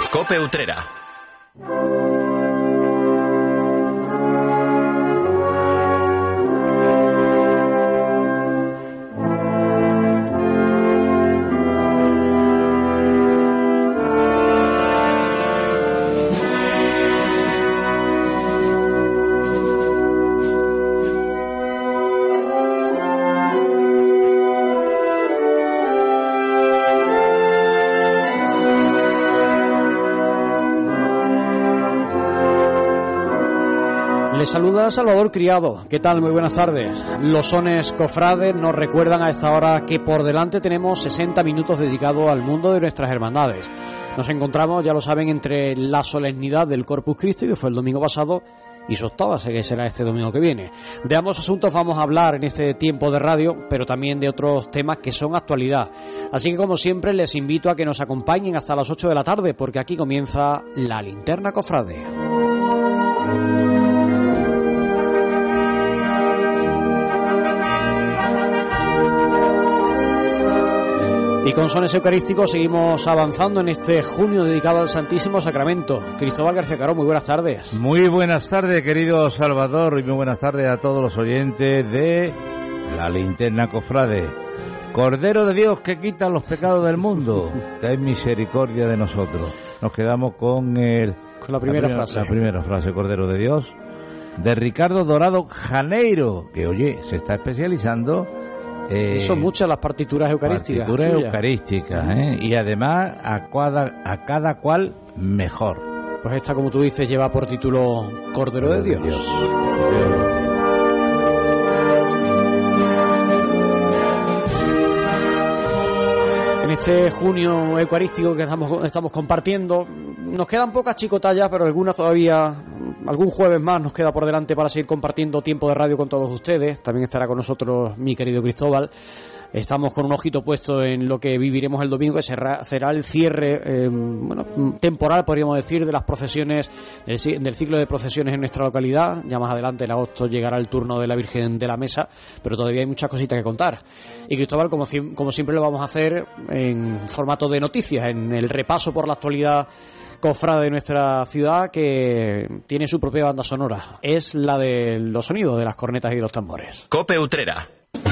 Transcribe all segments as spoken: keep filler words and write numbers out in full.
COPE Utrera. Les saluda Salvador Criado. ¿Qué tal? Muy buenas tardes. Los sones cofrades nos recuerdan a esta hora que por delante tenemos sesenta minutos dedicados al mundo de nuestras hermandades. Nos encontramos, ya lo saben, entre la solemnidad del Corpus Christi, que fue el domingo pasado, y su octava, que será este domingo que viene. De ambos asuntos vamos a hablar en este tiempo de radio, pero también de otros temas que son actualidad. Así que, como siempre, les invito a que nos acompañen hasta las ocho de la tarde, porque aquí comienza la Linterna Cofrade. Y con sones eucarísticos seguimos avanzando en este junio dedicado al Santísimo Sacramento. Cristóbal García Caró, muy buenas tardes. Muy buenas tardes, querido Salvador, y muy buenas tardes a todos los oyentes de la Linterna Cofrade. Cordero de Dios que quita los pecados del mundo, ten misericordia de nosotros. Nos quedamos con el con la primera, la primera frase. La primera frase, Cordero de Dios, de Ricardo Dorado Janeiro, que oye, se está especializando. Eh, son muchas las partituras eucarísticas. Partituras suyas. eucarísticas, ¿eh? Y además a cada, a cada cual mejor. Pues esta, como tú dices, lleva por título Cordero de Dios. Dios. En este junio eucarístico que estamos, estamos compartiendo, nos quedan pocas chicotallas, pero algunas todavía, algún jueves más nos queda por delante para seguir compartiendo tiempo de radio con todos ustedes. También estará con nosotros mi querido Cristóbal. Estamos con un ojito puesto en lo que viviremos el domingo, que será, será el cierre eh, bueno, temporal, podríamos decir, de las procesiones, del, del ciclo de procesiones en nuestra localidad. Ya más adelante, en agosto, llegará el turno de la Virgen de la Mesa, pero todavía hay muchas cositas que contar. Y Cristóbal, como, como siempre lo vamos a hacer en formato de noticias, en el repaso por la actualidad cofrade de nuestra ciudad, que tiene su propia banda sonora. Es la de los sonidos de las cornetas y de los tambores. COPE Utrera.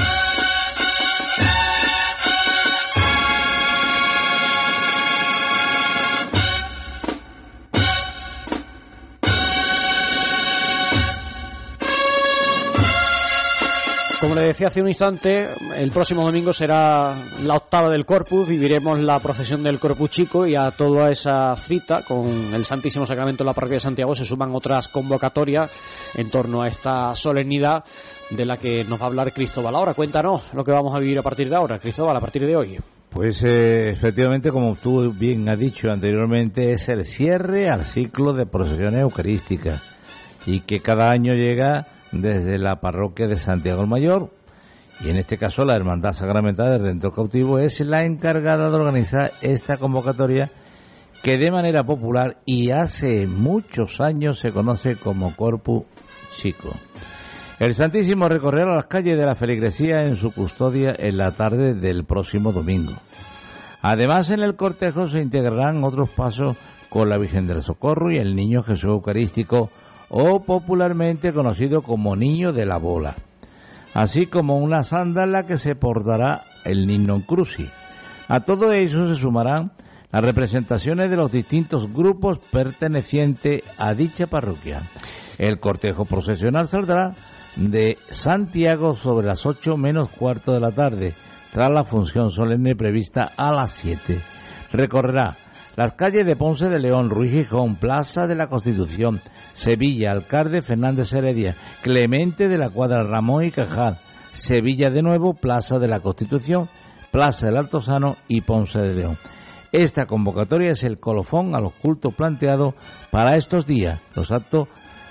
Como le decía hace un instante, el próximo domingo será la octava del Corpus, viviremos la procesión del Corpus Chico, y a toda esa cita con el Santísimo Sacramento en la parroquia de Santiago se suman otras convocatorias en torno a esta solemnidad de la que nos va a hablar Cristóbal. Ahora cuéntanos lo que vamos a vivir a partir de ahora, Cristóbal, a partir de hoy. Pues eh, efectivamente, como tú bien has dicho anteriormente, es el cierre al ciclo de procesiones eucarísticas, y que cada año llega desde la parroquia de Santiago el Mayor, y en este caso la Hermandad Sacramental del Redentor Cautivo es la encargada de organizar esta convocatoria, que de manera popular y hace muchos años se conoce como Corpus Chico. El Santísimo recorrerá las calles de la feligresía en su custodia en la tarde del próximo domingo. Además, en el cortejo se integrarán otros pasos con la Virgen del Socorro y el Niño Jesús Eucarístico, o popularmente conocido como Niño de la Bola, así como una sándala que se portará el Niño Crucis. A todo eso se sumarán las representaciones de los distintos grupos pertenecientes a dicha parroquia. El cortejo procesional saldrá de Santiago sobre las ocho menos cuarto de la tarde, tras la función solemne prevista a las siete. Recorrerá las calles de Ponce de León, Ruiz Gijón, Plaza de la Constitución, Sevilla, Alcalde Fernández Heredia, Clemente de la Cuadra, Ramón y Cajal, Sevilla de nuevo, Plaza de la Constitución, Plaza del Altozano y Ponce de León. Esta convocatoria es el colofón a los cultos planteados para estos días. Los actos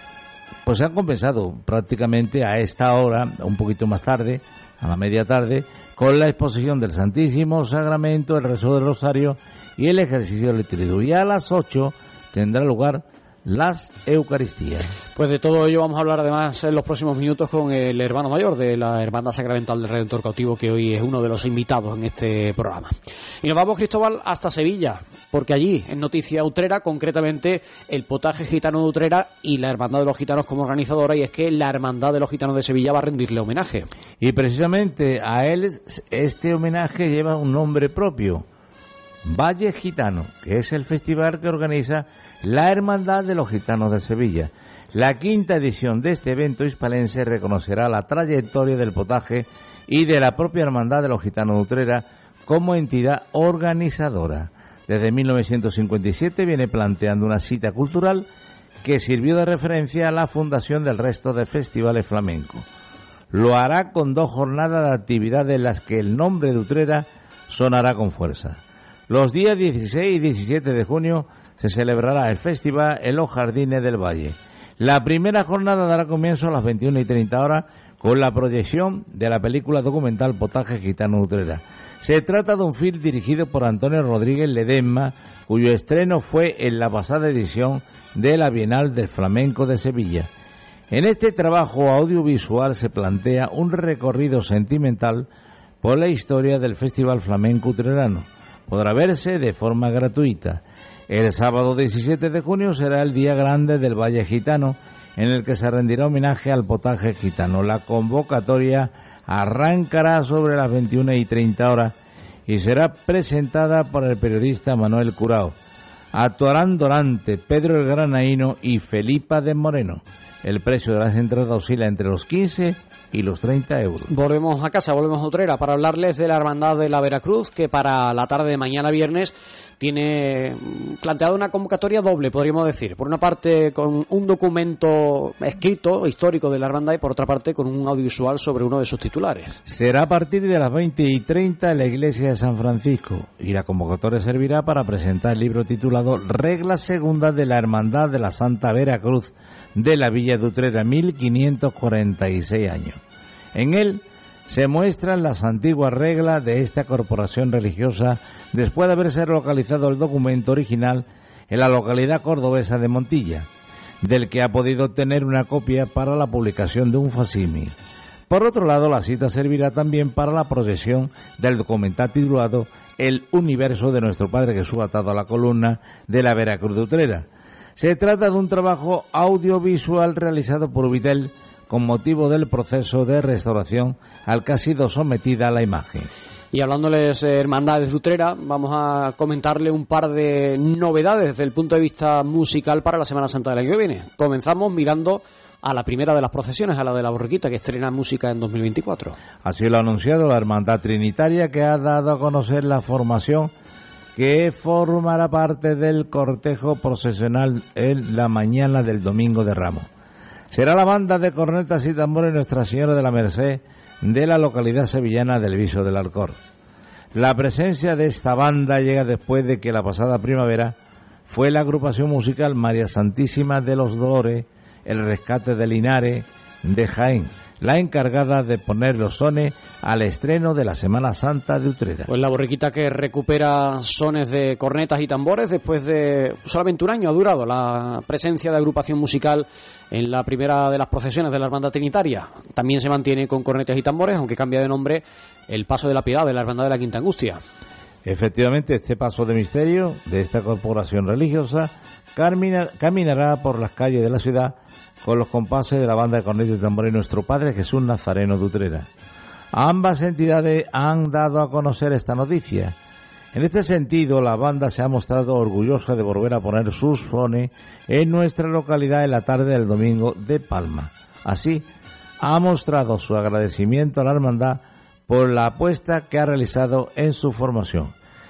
pues se han compensado prácticamente a esta hora, un poquito más tarde, a la media tarde, con la exposición del Santísimo Sacramento, el rezo del Rosario y el ejercicio del Triduo. Y a las ocho tendrá lugar las Eucaristías. Pues de todo ello vamos a hablar además en los próximos minutos con el hermano mayor de la Hermandad Sacramental del Redentor Cautivo, que hoy es uno de los invitados en este programa. Y nos vamos, Cristóbal, hasta Sevilla, porque allí, en Noticia Utrera, concretamente el Potaje Gitano de Utrera y la Hermandad de los Gitanos como organizadora, y es que la Hermandad de los Gitanos de Sevilla va a rendirle homenaje. Y precisamente a él este homenaje lleva un nombre propio: Valle Gitano, que es el festival que organiza la Hermandad de los Gitanos de Sevilla. La quinta edición de este evento hispalense reconocerá la trayectoria del potaje y de la propia Hermandad de los Gitanos de Utrera como entidad organizadora. Desde mil novecientos cincuenta y siete viene planteando una cita cultural que sirvió de referencia a la fundación del resto de festivales flamencos. Lo hará con dos jornadas de actividad en las que el nombre de Utrera sonará con fuerza. Los días dieciséis y diecisiete de junio se celebrará el festival en los Jardines del Valle. La primera jornada dará comienzo a las veintiuna y treinta horas con la proyección de la película documental Potaje Gitano de Utrera. Se trata de un film dirigido por Antonio Rodríguez Ledesma, cuyo estreno fue en la pasada edición de la Bienal del Flamenco de Sevilla. En este trabajo audiovisual se plantea un recorrido sentimental por la historia del Festival Flamenco Utrerano. Podrá verse de forma gratuita. El sábado diecisiete de junio será el día grande del Valle Gitano, en el que se rendirá homenaje al Potaje Gitano. La convocatoria arrancará sobre las veintiuna y treinta horas y será presentada por el periodista Manuel Curao. Actuarán Dorante, Pedro el Granaíno y Felipa de Moreno. El precio de las entradas oscila entre los quince y los treinta euros. Volvemos a casa, volvemos a Utrera para hablarles de la Hermandad de la Veracruz, que para la tarde de mañana viernes tiene planteado una convocatoria doble, podríamos decir. Por una parte, con un documento escrito, histórico de la hermandad, y por otra parte, con un audiovisual sobre uno de sus titulares. Será a partir de las veinte y treinta en la iglesia de San Francisco, y la convocatoria servirá para presentar el libro titulado Reglas Segundas de la Hermandad de la Santa Veracruz de la Villa de Utrera, mil quinientos cuarenta y seis años. En él se muestran las antiguas reglas de esta corporación religiosa después de haberse localizado el documento original en la localidad cordobesa de Montilla, del que ha podido obtener una copia para la publicación de un facsímil. Por otro lado, la cita servirá también para la proyección del documental titulado El universo de nuestro Padre Jesús atado a la columna de la Veracruz de Utrera. Se trata de un trabajo audiovisual realizado por Ubitel con motivo del proceso de restauración al que ha sido sometida la imagen. Y hablándoles eh, hermandades de Utrera, vamos a comentarle un par de novedades desde el punto de vista musical para la Semana Santa del año que viene. Comenzamos mirando a la primera de las procesiones, a la de la Borriquita, que estrena música en dos mil veinticuatro. Así lo ha anunciado la Hermandad Trinitaria, que ha dado a conocer la formación que formará parte del cortejo procesional en la mañana del Domingo de Ramos. Será la banda de cornetas y tambores Nuestra Señora de la Merced de la localidad sevillana del Viso del Alcor. La presencia de esta banda llega después de que la pasada primavera fue la agrupación musical María Santísima de los Dolores, el Rescate de Linares de Jaén, la encargada de poner los sones al estreno de la Semana Santa de Utrera. Pues la Borriquita, que recupera sones de cornetas y tambores después de solamente un año ha durado la presencia de agrupación musical en la primera de las procesiones de la Hermandad Trinitaria. También se mantiene con cornetas y tambores, aunque cambia de nombre el Paso de la Piedad de la Hermandad de la Quinta Angustia. Efectivamente, este paso de misterio de esta corporación religiosa camina, caminará por las calles de la ciudad con los compases de la banda de cornetas y tambores Nuestro Padre Jesús Nazareno de Utrera. Ambas entidades han dado a conocer esta noticia. En este sentido, la banda se ha mostrado orgullosa de volver a poner sus sones en nuestra localidad en la tarde del domingo de Palma. Así, ha mostrado su agradecimiento a la hermandad por la apuesta que ha realizado en su formación.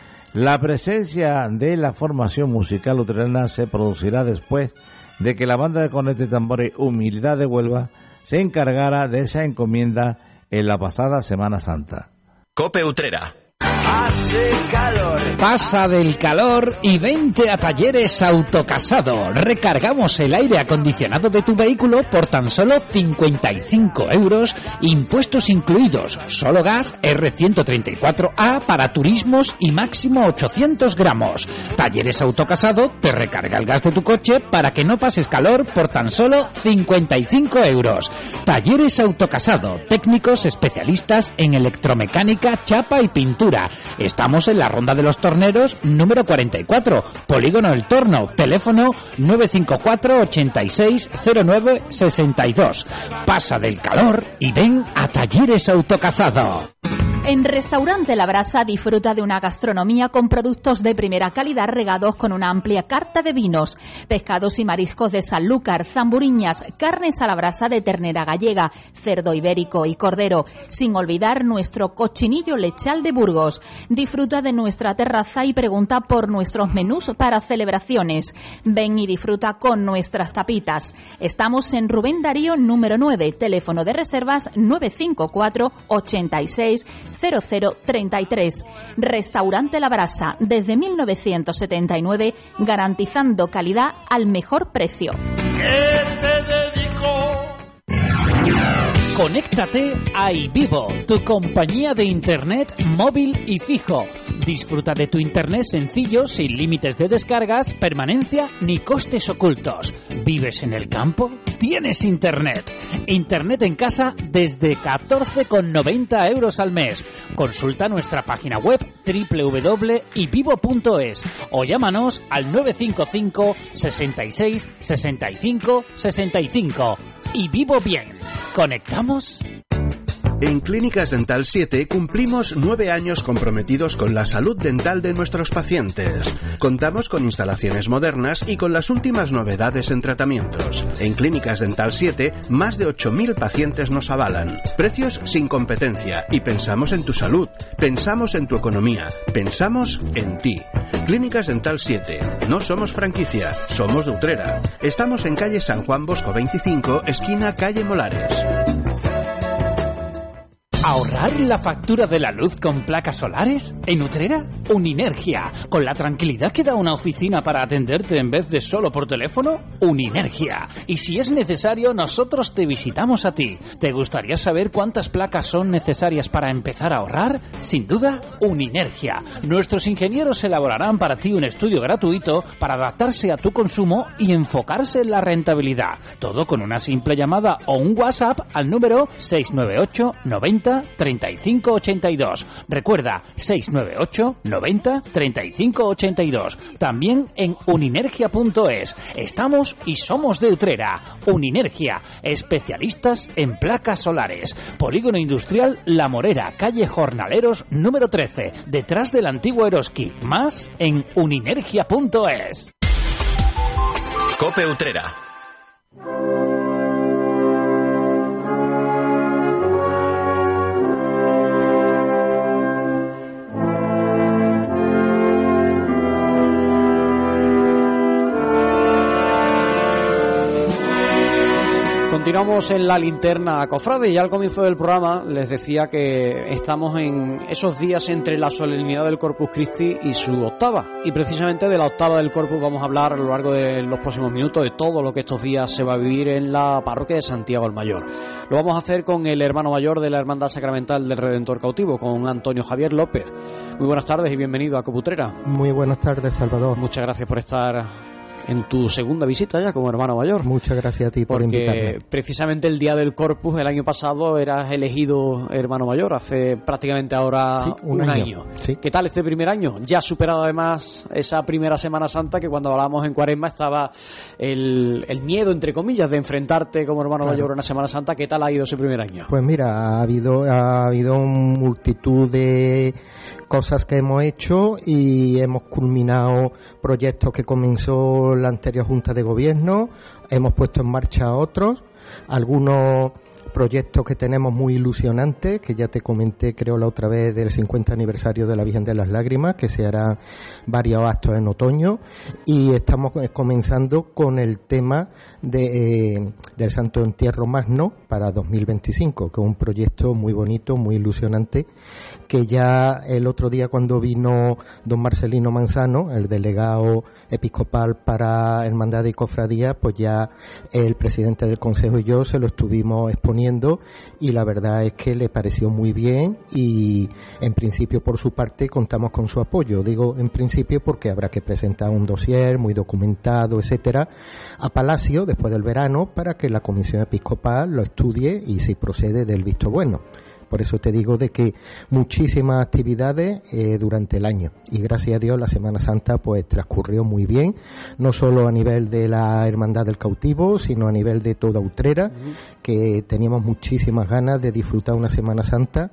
La presencia de la formación musical utrerana se producirá después de que la banda de cornetas y tambores Humildad de Huelva se encargara de esa encomienda en la pasada Semana Santa. Cope Utrera. hace calor. Pasa del calor y vente a Talleres Autocasado. Recargamos el aire acondicionado de tu vehículo por tan solo cincuenta y cinco euros, impuestos incluidos, solo gas R ciento treinta y cuatro A para turismos y máximo ochocientos gramos. Talleres Autocasado te recarga el gas de tu coche para que no pases calor por tan solo cincuenta y cinco euros. Talleres Autocasado, técnicos especialistas en electromecánica, chapa y pintura. Estamos en la Ronda de los Torneros número cuarenta y cuatro, Polígono El Torno, teléfono nueve cinco cuatro, ochenta y seis, cero nueve sesenta y dos. Pasa del calor y ven a Talleres Autocasado. En Restaurante La Brasa disfruta de una gastronomía con productos de primera calidad regados con una amplia carta de vinos, pescados y mariscos de Sanlúcar, zamburiñas, carnes a la brasa de ternera gallega, cerdo ibérico y cordero, sin olvidar nuestro cochinillo lechal de Burgos. Disfruta de nuestra terraza y pregunta por nuestros menús para celebraciones. Ven y disfruta con nuestras tapitas. Estamos en Rubén Darío número nueve, teléfono de reservas nueve cinco cuatro, ochenta y seis, cero cero treinta y tres. Restaurante La Brasa, desde mil novecientos setenta y nueve, garantizando calidad al mejor precio. ¿Qué te dedico? Conéctate a iVivo, tu compañía de internet móvil y fijo. Disfruta de tu internet sencillo, sin límites de descargas, permanencia ni costes ocultos. ¿Vives en el campo? Tienes internet. Internet en casa desde catorce con noventa euros al mes. Consulta nuestra página web doble u doble u doble punto i vivo punto es o llámanos al nueve cinco cinco, sesenta y seis, sesenta y cinco, sesenta y cinco. Y vivo bien. ¿Conectamos? En Clínicas Dental siete cumplimos nueve años comprometidos con la salud dental de nuestros pacientes. Contamos con instalaciones modernas y con las últimas novedades en tratamientos. En Clínicas Dental siete, más de ocho mil pacientes nos avalan. Precios sin competencia y pensamos en tu salud, pensamos en tu economía, pensamos en ti. Clínicas Dental siete. No somos franquicia, somos de Utrera. Estamos en calle San Juan Bosco veinticinco, esquina calle Molares. ¿Ahorrar la factura de la luz con placas solares? ¿En Utrera? Uninergia. ¿Con la tranquilidad que da una oficina para atenderte en vez de solo por teléfono? Uninergia. Y si es necesario, nosotros te visitamos a ti. ¿Te gustaría saber cuántas placas son necesarias para empezar a ahorrar? Sin duda, Uninergia. Nuestros ingenieros elaborarán para ti un estudio gratuito para adaptarse a tu consumo y enfocarse en la rentabilidad. Todo con una simple llamada o un WhatsApp al número seis nueve ocho noventa treinta y cinco ochenta y dos. Recuerda, seis nueve ocho noventa treinta y cinco ochenta y dos. También en uninergia punto es. Estamos y somos de Utrera. Uninergia, especialistas en placas solares. Polígono Industrial La Morera, calle Jornaleros número trece, detrás del antiguo Eroski. Más en uninergia punto es. Cope Utrera. Continuamos en la linterna cofrade y ya al comienzo del programa les decía que estamos en esos días entre la solemnidad del Corpus Christi y su octava, y precisamente de la octava del Corpus vamos a hablar a lo largo de los próximos minutos de todo lo que estos días se va a vivir en la parroquia de Santiago el Mayor. Lo vamos a hacer con el hermano mayor de la Hermandad Sacramental del Redentor Cautivo, con Antonio Javier López. Muy buenas tardes y bienvenido a Cope Utrera. Muy buenas tardes, Salvador. Muchas gracias por estar en tu segunda visita ya como hermano mayor. Muchas gracias a ti por invitarme. Porque precisamente el día del Corpus el año pasado eras elegido hermano mayor, hace prácticamente ahora sí, un, un año. año. Sí. ¿Qué tal este primer año? Ya superado además esa primera Semana Santa que cuando hablábamos en Cuaresma estaba el, el miedo, entre comillas, de enfrentarte como hermano claro. mayor en una Semana Santa. ¿Qué tal ha ido ese primer año? Pues mira, ha habido, ha habido multitud de cosas que hemos hecho y hemos culminado proyectos que comenzó la anterior Junta de Gobierno, hemos puesto en marcha otros, algunos proyectos que tenemos muy ilusionantes, que ya te comenté creo la otra vez del cincuenta aniversario de la Virgen de las Lágrimas, que se harán varios actos en otoño, y estamos comenzando con el tema de, eh, del Santo Entierro Magno para dos mil veinticinco, que es un proyecto muy bonito, muy ilusionante, que ya el otro día cuando vino don Marcelino Manzano, el delegado episcopal para Hermandad y Cofradía, pues ya el presidente del Consejo y yo se lo estuvimos exponiendo, y la verdad es que le pareció muy bien, y en principio por su parte contamos con su apoyo. Digo en principio porque habrá que presentar un dossier muy documentado, etcétera, a Palacio después del verano para que la Comisión Episcopal lo estudie y si procede del visto bueno. Por eso te digo de que muchísimas actividades eh, durante el año, y gracias a Dios la Semana Santa pues transcurrió muy bien, no solo a nivel de la Hermandad del Cautivo, sino a nivel de toda Utrera, uh-huh. que teníamos muchísimas ganas de disfrutar una Semana Santa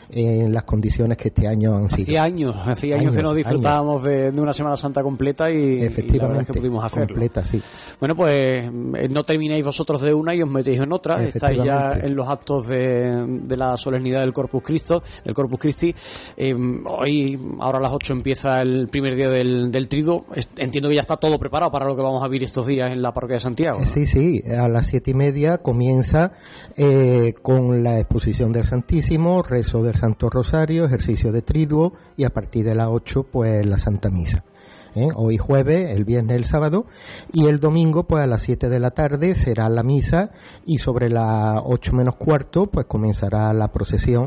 en las condiciones que este año han sido. Hacía años, hacía años, años que no disfrutábamos de, de una Semana Santa completa y, efectivamente, y la verdad es que pudimos hacerlo. Completa, sí. Bueno, pues no terminéis vosotros de una y os metéis en otra. Estáis ya en los actos de, de la solemnidad del Corpus Christi, del Corpus Christi. Eh, hoy, ahora a las ocho empieza el primer día del, del Triduo. Entiendo que ya está todo preparado para lo que vamos a vivir estos días en la parroquia de Santiago, ¿no? Sí, sí. A las siete y media comienza eh, con la exposición del Santísimo, rezo del Santo Rosario, ejercicio de Triduo, y a partir de las ocho pues la Santa Misa. ¿Eh? Hoy jueves, el viernes, el sábado, y el domingo pues a las siete de la tarde será la misa, y sobre las ocho menos cuarto pues comenzará la procesión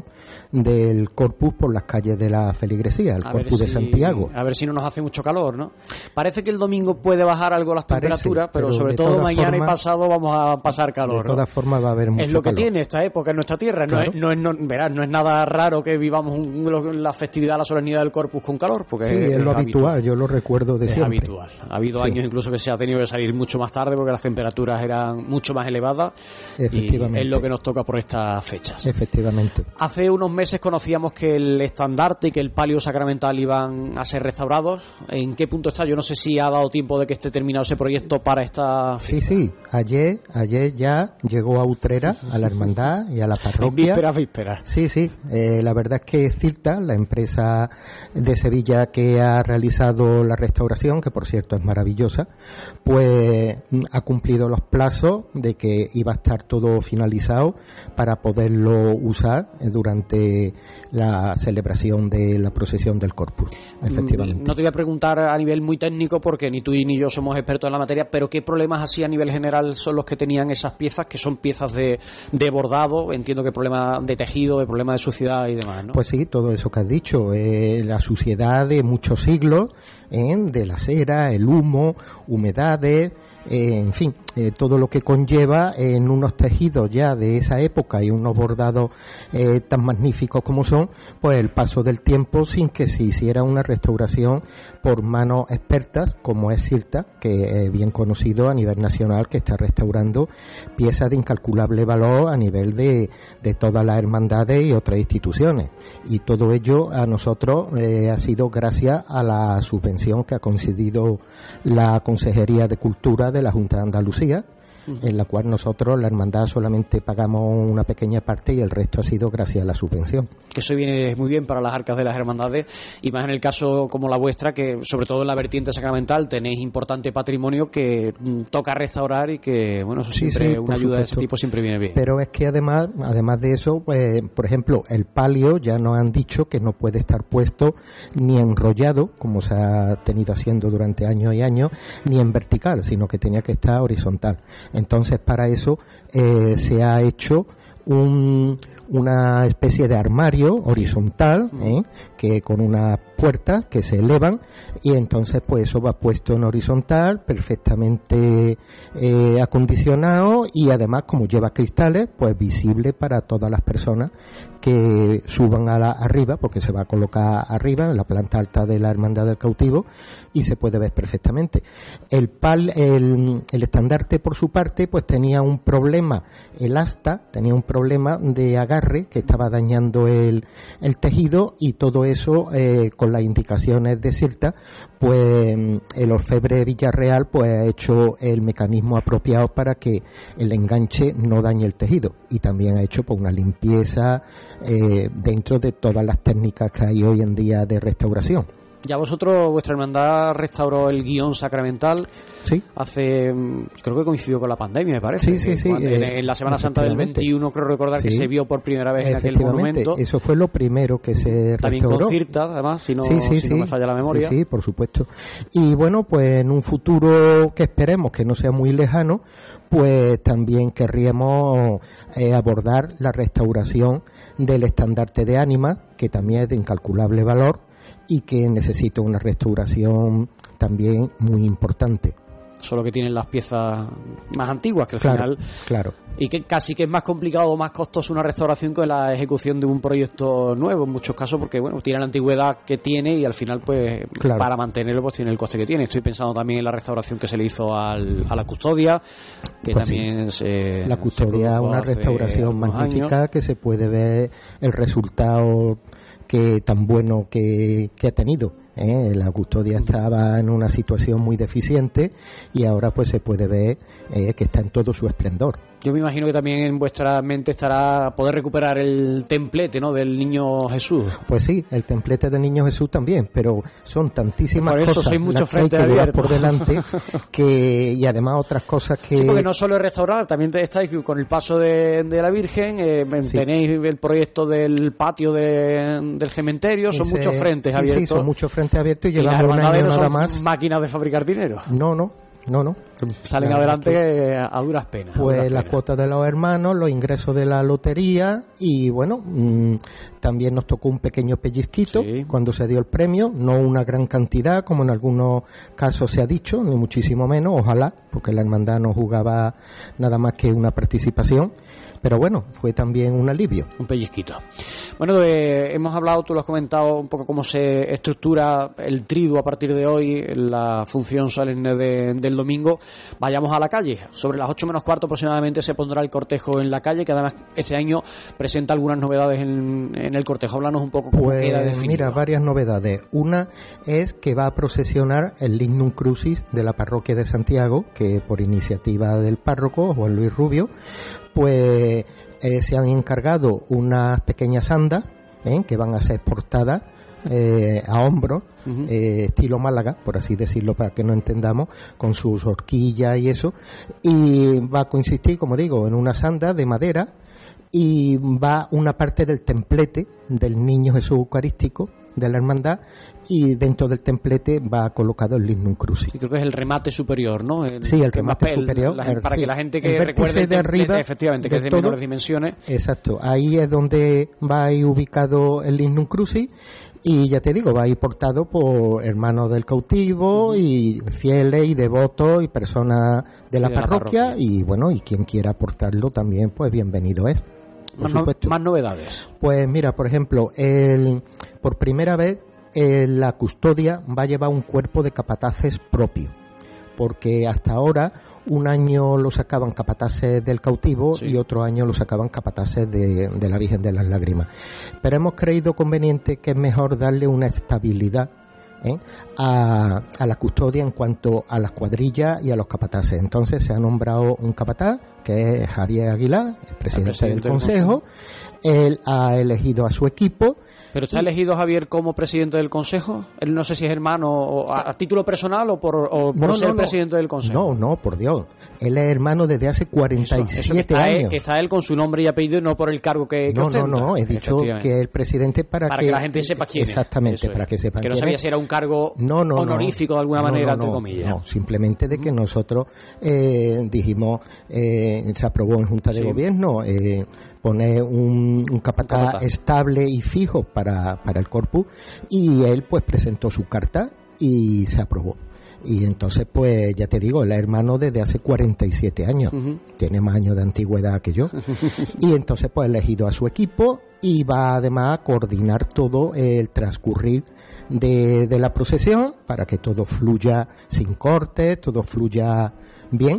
del Corpus por las calles de la feligresía, el a Corpus de si, Santiago. A ver si no nos hace mucho calor, ¿no? Parece que el domingo puede bajar algo las Parece, temperaturas, pero, pero sobre todo mañana formas, y pasado vamos a pasar calor. De todas ¿no? formas va a haber mucho calor. Es lo que calor. tiene esta época en nuestra tierra, claro. no, es, no, es, no, verás, no es nada raro que vivamos un, la festividad, la solemnidad del Corpus con calor, porque sí, es, es lo es habitual, habitual, yo lo recuerdo de es siempre. Habitual. Ha habido sí. años incluso que se ha tenido que salir mucho más tarde porque las temperaturas eran mucho más elevadas, efectivamente, y es lo que nos toca por estas fechas. Efectivamente. Hace unos meses conocíamos que el estandarte y que el palio sacramental iban a ser restaurados. ¿En qué punto está? Yo no sé si ha dado tiempo de que esté terminado ese proyecto para esta fiesta. Sí, sí. Ayer, ayer ya llegó a Utrera, a la hermandad y a la parroquia. Víspera, víspera. Sí, sí. Eh, la verdad es que Cirta, la empresa de Sevilla que ha realizado la restauración, que por cierto es maravillosa, pues ha cumplido los plazos de que iba a estar todo finalizado para poderlo usar durante la celebración de la procesión del Corpus, efectivamente. No te voy a preguntar a nivel muy técnico porque ni tú ni yo somos expertos en la materia, pero ¿qué problemas así a nivel general son los que tenían esas piezas, que son piezas de, de bordado? Entiendo que problemas de tejido, de problemas de suciedad y demás, ¿no? Pues sí, todo eso que has dicho, eh, la suciedad de muchos siglos, ¿eh? de la cera, el humo, humedades, eh, en fin, eh, todo lo que conlleva en unos tejidos ya de esa época y unos bordados eh, tan magníficos como son, pues el paso del tiempo sin que se hiciera una restauración por manos expertas como es Cirta, que es bien conocido a nivel nacional, que está restaurando piezas de incalculable valor a nivel de, de todas las hermandades y otras instituciones, y todo ello a nosotros eh, ha sido gracias a la subvención que ha concedido la Consejería de Cultura de la Junta de Andalucía, en la cual nosotros, la hermandad, solamente pagamos una pequeña parte y el resto ha sido gracias a la subvención. Que eso viene muy bien para las arcas de las hermandades, y más en el caso como la vuestra, que sobre todo en la vertiente sacramental tenéis importante patrimonio que toca restaurar, y que, bueno, eso siempre, sí, sí, una ayuda supuesto. De ese tipo siempre viene bien. Pero es que además, además de eso, pues, por ejemplo, el palio ya nos han dicho que no puede estar puesto ni enrollado, como se ha tenido haciendo durante años y años, ni en vertical, sino que tenía que estar horizontal. Entonces, para eso eh, se ha hecho un, una especie de armario horizontal, ¿eh? que con unas puertas que se elevan, y entonces pues eso va puesto en horizontal, perfectamente eh, acondicionado, y además, como lleva cristales, pues visible para todas las personas que suban a la arriba, porque se va a colocar arriba en la planta alta de la Hermandad del Cautivo, y se puede ver perfectamente. El pal, el, el estandarte, por su parte, pues tenía un problema, el asta tenía un problema de agarre que estaba dañando el, el tejido, y todo eso eh, con con las indicaciones de CIRTA, pues el orfebre Villarreal pues ha hecho el mecanismo apropiado para que el enganche no dañe el tejido, y también ha hecho pues una limpieza eh, dentro de todas las técnicas que hay hoy en día de restauración. Ya vosotros, vuestra hermandad restauró el guión sacramental. Sí. Hace, creo que coincidió con la pandemia, me parece. Sí, sí, sí. Cuando, en, eh, en la Semana Santa del veintiuno, creo recordar sí. que se vio por primera vez en aquel monumento. Eso fue lo primero que se También restauró. con CIRTA, además, si no, sí, sí, si sí. no me falla la memoria. Sí, sí, por supuesto. Y bueno, pues en un futuro que esperemos que no sea muy lejano, pues también querríamos eh, abordar la restauración del estandarte de Ánimas, que también es de incalculable valor y que necesita una restauración también muy importante. Solo que tienen las piezas más antiguas, que al Claro, final... claro. Y que casi que es más complicado o más costoso una restauración que la ejecución de un proyecto nuevo, en muchos casos, porque bueno, tiene la antigüedad que tiene y al final, pues, Claro. para mantenerlo, pues tiene el coste que tiene. Estoy pensando también en la restauración que se le hizo al, a la custodia, que Pues también sí. se... La custodia, se una hace restauración algunos magnífica, años. que se puede ver el resultado que tan bueno que, que ha tenido. ¿eh? La custodia estaba en una situación muy deficiente y ahora pues se puede ver eh, que está en todo su esplendor. Yo me imagino que también en vuestra mente estará poder recuperar el templete, ¿no?, del Niño Jesús. Pues sí, el templete del Niño Jesús también, pero son tantísimas Por eso cosas sois mucho las que hay frente que llevar abierto. por delante que, y además otras cosas que... Sí, porque no solo es restaurar, también te- estáis con el paso de, de la Virgen, eh, Sí. tenéis el proyecto del patio de- del cementerio, son Ese- muchos frentes sí, abiertos. Sí, son muchos frentes abiertos y Y las llevamos un hermandades año no nada son más. máquinas de fabricar dinero. No, no, no, no. Salen La verdad adelante que- eh, a duras penas. a Pues duras la penas. cuota de los hermanos, los ingresos de la lotería y bueno, mmm, también nos tocó un pequeño pellizquito Sí. cuando se dio el premio, no una gran cantidad como en algunos casos se ha dicho, ni muchísimo menos, ojalá, porque la hermandad no jugaba nada más que una participación, pero bueno, fue también un alivio. Un pellizquito. Bueno, eh, hemos hablado, tú lo has comentado, un poco cómo se estructura el triduo a partir de hoy, la función solemne de- del domingo. Vayamos a la calle. Sobre las ocho menos cuarto aproximadamente se pondrá el cortejo en la calle, que además este año presenta algunas novedades en, en el cortejo. Háblanos un poco cómo queda Pues definido. mira, varias novedades. Una es que va a procesionar el Lignum Crucis de la parroquia de Santiago, que por iniciativa del párroco, Juan Luis Rubio, pues eh, se han encargado unas pequeñas andas ¿eh? que van a ser portadas eh, a hombros, Ujú. eh, estilo Málaga, por así decirlo, para que no entendamos, con sus horquillas y eso, y va a consistir, como digo, en unas andas de madera, y va una parte del templete del Niño Jesús Eucarístico de la hermandad, y dentro del templete va colocado el Lignum Crucis. Sí, creo que es el remate superior, ¿no? El, Sí, el que más remate pe- el- superior, la- el- para sí. que la gente El que vértice recuerde el de templete, arriba efectivamente, que es del de todo. menores dimensiones. Exacto, ahí es donde va a ir ubicado el Lignum Crucis, y ya te digo, va a ir portado por hermanos del cautivo y fieles y devotos y personas de la, Sí, de la parroquia, parroquia. y bueno, y quien quiera portarlo también, pues bienvenido es. Por Más, no- supuesto. más novedades. Pues mira, por ejemplo, el, por primera vez eh, la custodia va a llevar un cuerpo de capataces propio, porque hasta ahora un año lo sacaban capataces del cautivo Sí. y otro año lo sacaban capataces de, de la Virgen de las Lágrimas. Pero hemos creído conveniente que es mejor darle una estabilidad ¿eh? a, a la custodia en cuanto a las cuadrillas y a los capataces. Entonces se ha nombrado un capataz, que es Javier Aguilar, el presidente, presidente del del Consejo. Él ha elegido a su equipo. ¿Pero está elegido Javier como presidente del Consejo? Él no sé si es hermano, o a, a título personal o por, o por No, ser no, no. presidente del Consejo. No, no, por Dios. Él es hermano desde hace cuarenta y Eso, eso que, siete está él, años. que está él con su nombre y apellido y no por el cargo que, que No, no, ostenta. no, he dicho Efectivamente. que es el presidente para, Para que la gente sepa quién es. Exactamente, Eso es. para que sepan Que no quién sabía es. si era un cargo No, no, no. honorífico de alguna No, manera, no, entre no, comillas. No, simplemente de que nosotros eh, dijimos, eh, se aprobó en Junta de Sí. Gobierno eh, poner un, un capataz capataz. estable y fijo para, para el corpus, y él pues presentó su carta y se aprobó. Y entonces, pues ya te digo, él es hermano desde hace cuarenta y siete años. Ujú. Tiene más años de antigüedad que yo. Y entonces, pues ha elegido a su equipo y va además a coordinar todo el transcurrir de, de la procesión para que todo fluya sin cortes, todo fluya bien.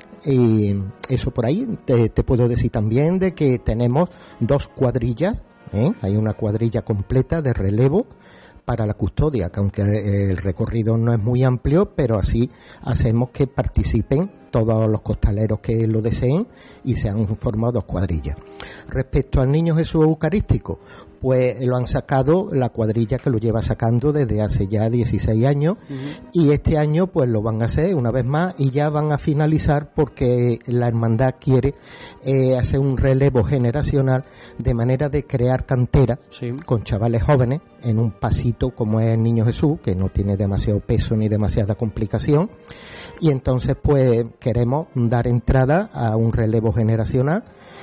Y eso por ahí. Te, te puedo decir también de que tenemos dos cuadrillas, ¿eh? Hay una cuadrilla completa de relevo para la custodia, que aunque el recorrido no es muy amplio, pero así hacemos que participen todos los costaleros que lo deseen y se han formado dos cuadrillas. Respecto al Niño Jesús Eucarístico, pues lo han sacado la cuadrilla que lo lleva sacando desde hace ya dieciséis años, uh-huh. y este año pues lo van a hacer una vez más y ya van a finalizar porque la hermandad quiere eh, hacer un relevo generacional de manera de crear cantera, sí. con chavales jóvenes en un pasito como es el Niño Jesús, que no tiene demasiado peso ni demasiada complicación, y entonces pues queremos dar entrada a un relevo generacional.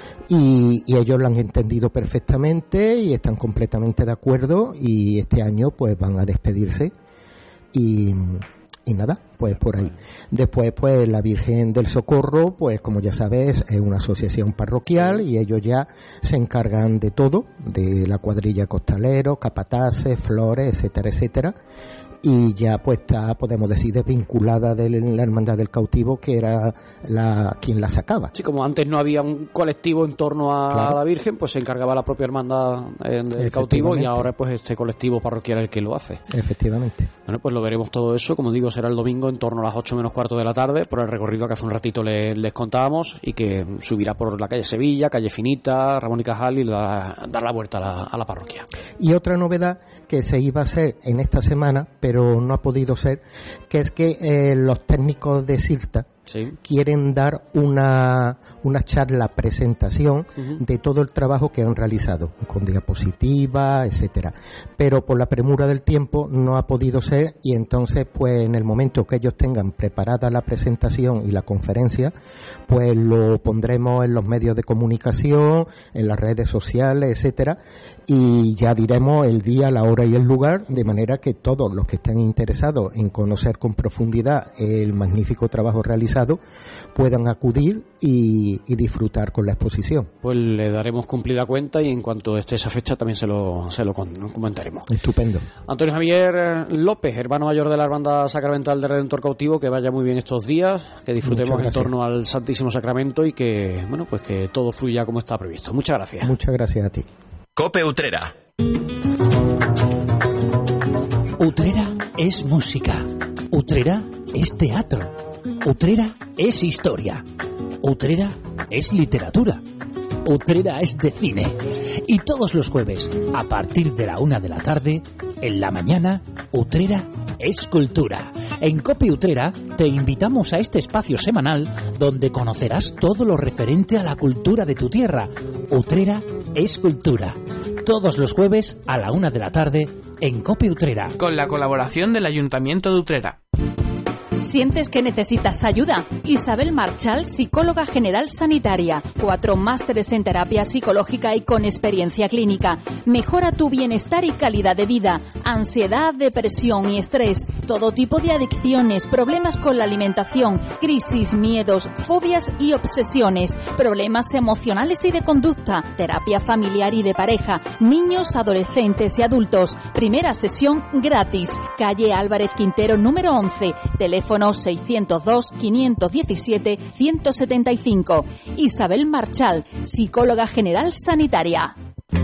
Y, y ellos lo han entendido perfectamente y están completamente de acuerdo, y este año pues van a despedirse y, y nada, pues por ahí. Después pues la Virgen del Socorro, pues como ya sabes, es una asociación parroquial y ellos ya se encargan de todo, de la cuadrilla costalero, capataces, flores, etcétera, etcétera. Y ya pues está, podemos decir, desvinculada de la Hermandad del Cautivo, que era la quien la sacaba. Sí, como antes no había un colectivo en torno a claro. la Virgen, pues se encargaba la propia Hermandad eh, del Cautivo, y ahora pues este colectivo parroquial es el que lo hace. Efectivamente. Bueno, pues lo veremos todo eso, como digo, será el domingo en torno a las ocho menos cuarto de la tarde, por el recorrido que hace un ratito les, les contábamos, y que subirá por la calle Sevilla, calle Finita, Ramón y Cajal, y la, dar la vuelta a la, a la parroquia. Y otra novedad que se iba a hacer en esta semana, pero pero no ha podido ser, que es que eh, los técnicos de Sirta sí. quieren dar una, una charla, presentación uh-huh. de todo el trabajo que han realizado, con diapositivas, etcétera. Pero por la premura del tiempo no ha podido ser, y entonces pues en el momento que ellos tengan preparada la presentación y la conferencia, pues lo pondremos en los medios de comunicación, en las redes sociales, etcétera, y ya diremos el día, la hora y el lugar, de manera que todos los que estén interesados en conocer con profundidad el magnífico trabajo realizado puedan acudir y, y disfrutar con la exposición. Pues le daremos cumplida cuenta, y en cuanto esté esa fecha también se lo, se lo comentaremos. Estupendo. Antonio Javier López, hermano mayor de la Hermandad Sacramental de Redentor Cautivo, que vaya muy bien estos días, que disfrutemos en torno al Santísimo Sacramento, y que bueno, pues que todo fluya como está previsto. Muchas gracias. Muchas gracias a ti. Cope Utrera. Utrera es música. Utrera es teatro. Utrera es historia. Utrera es literatura. Utrera es de cine. Y todos los jueves, a partir de la una de la tarde, en la mañana, Utrera es cultura. En Cope Utrera te invitamos a este espacio semanal donde conocerás todo lo referente a la cultura de tu tierra. Utrera es cultura. Todos los jueves a la una de la tarde en Cope Utrera. Con la colaboración del Ayuntamiento de Utrera. ¿Sientes que necesitas ayuda? Isabel Marchal, psicóloga general sanitaria. Cuatro másteres en terapia psicológica y con experiencia clínica. Mejora tu bienestar y calidad de vida. Ansiedad, depresión y estrés. Todo tipo de adicciones, problemas con la alimentación, crisis, miedos, fobias y obsesiones. Problemas emocionales y de conducta. Terapia familiar y de pareja. Niños, adolescentes y adultos. Primera sesión gratis. Calle Álvarez Quintero número once. Teléfono seiscientos dos, quinientos diecisiete, ciento setenta y cinco. Isabel Marchal, psicóloga general sanitaria.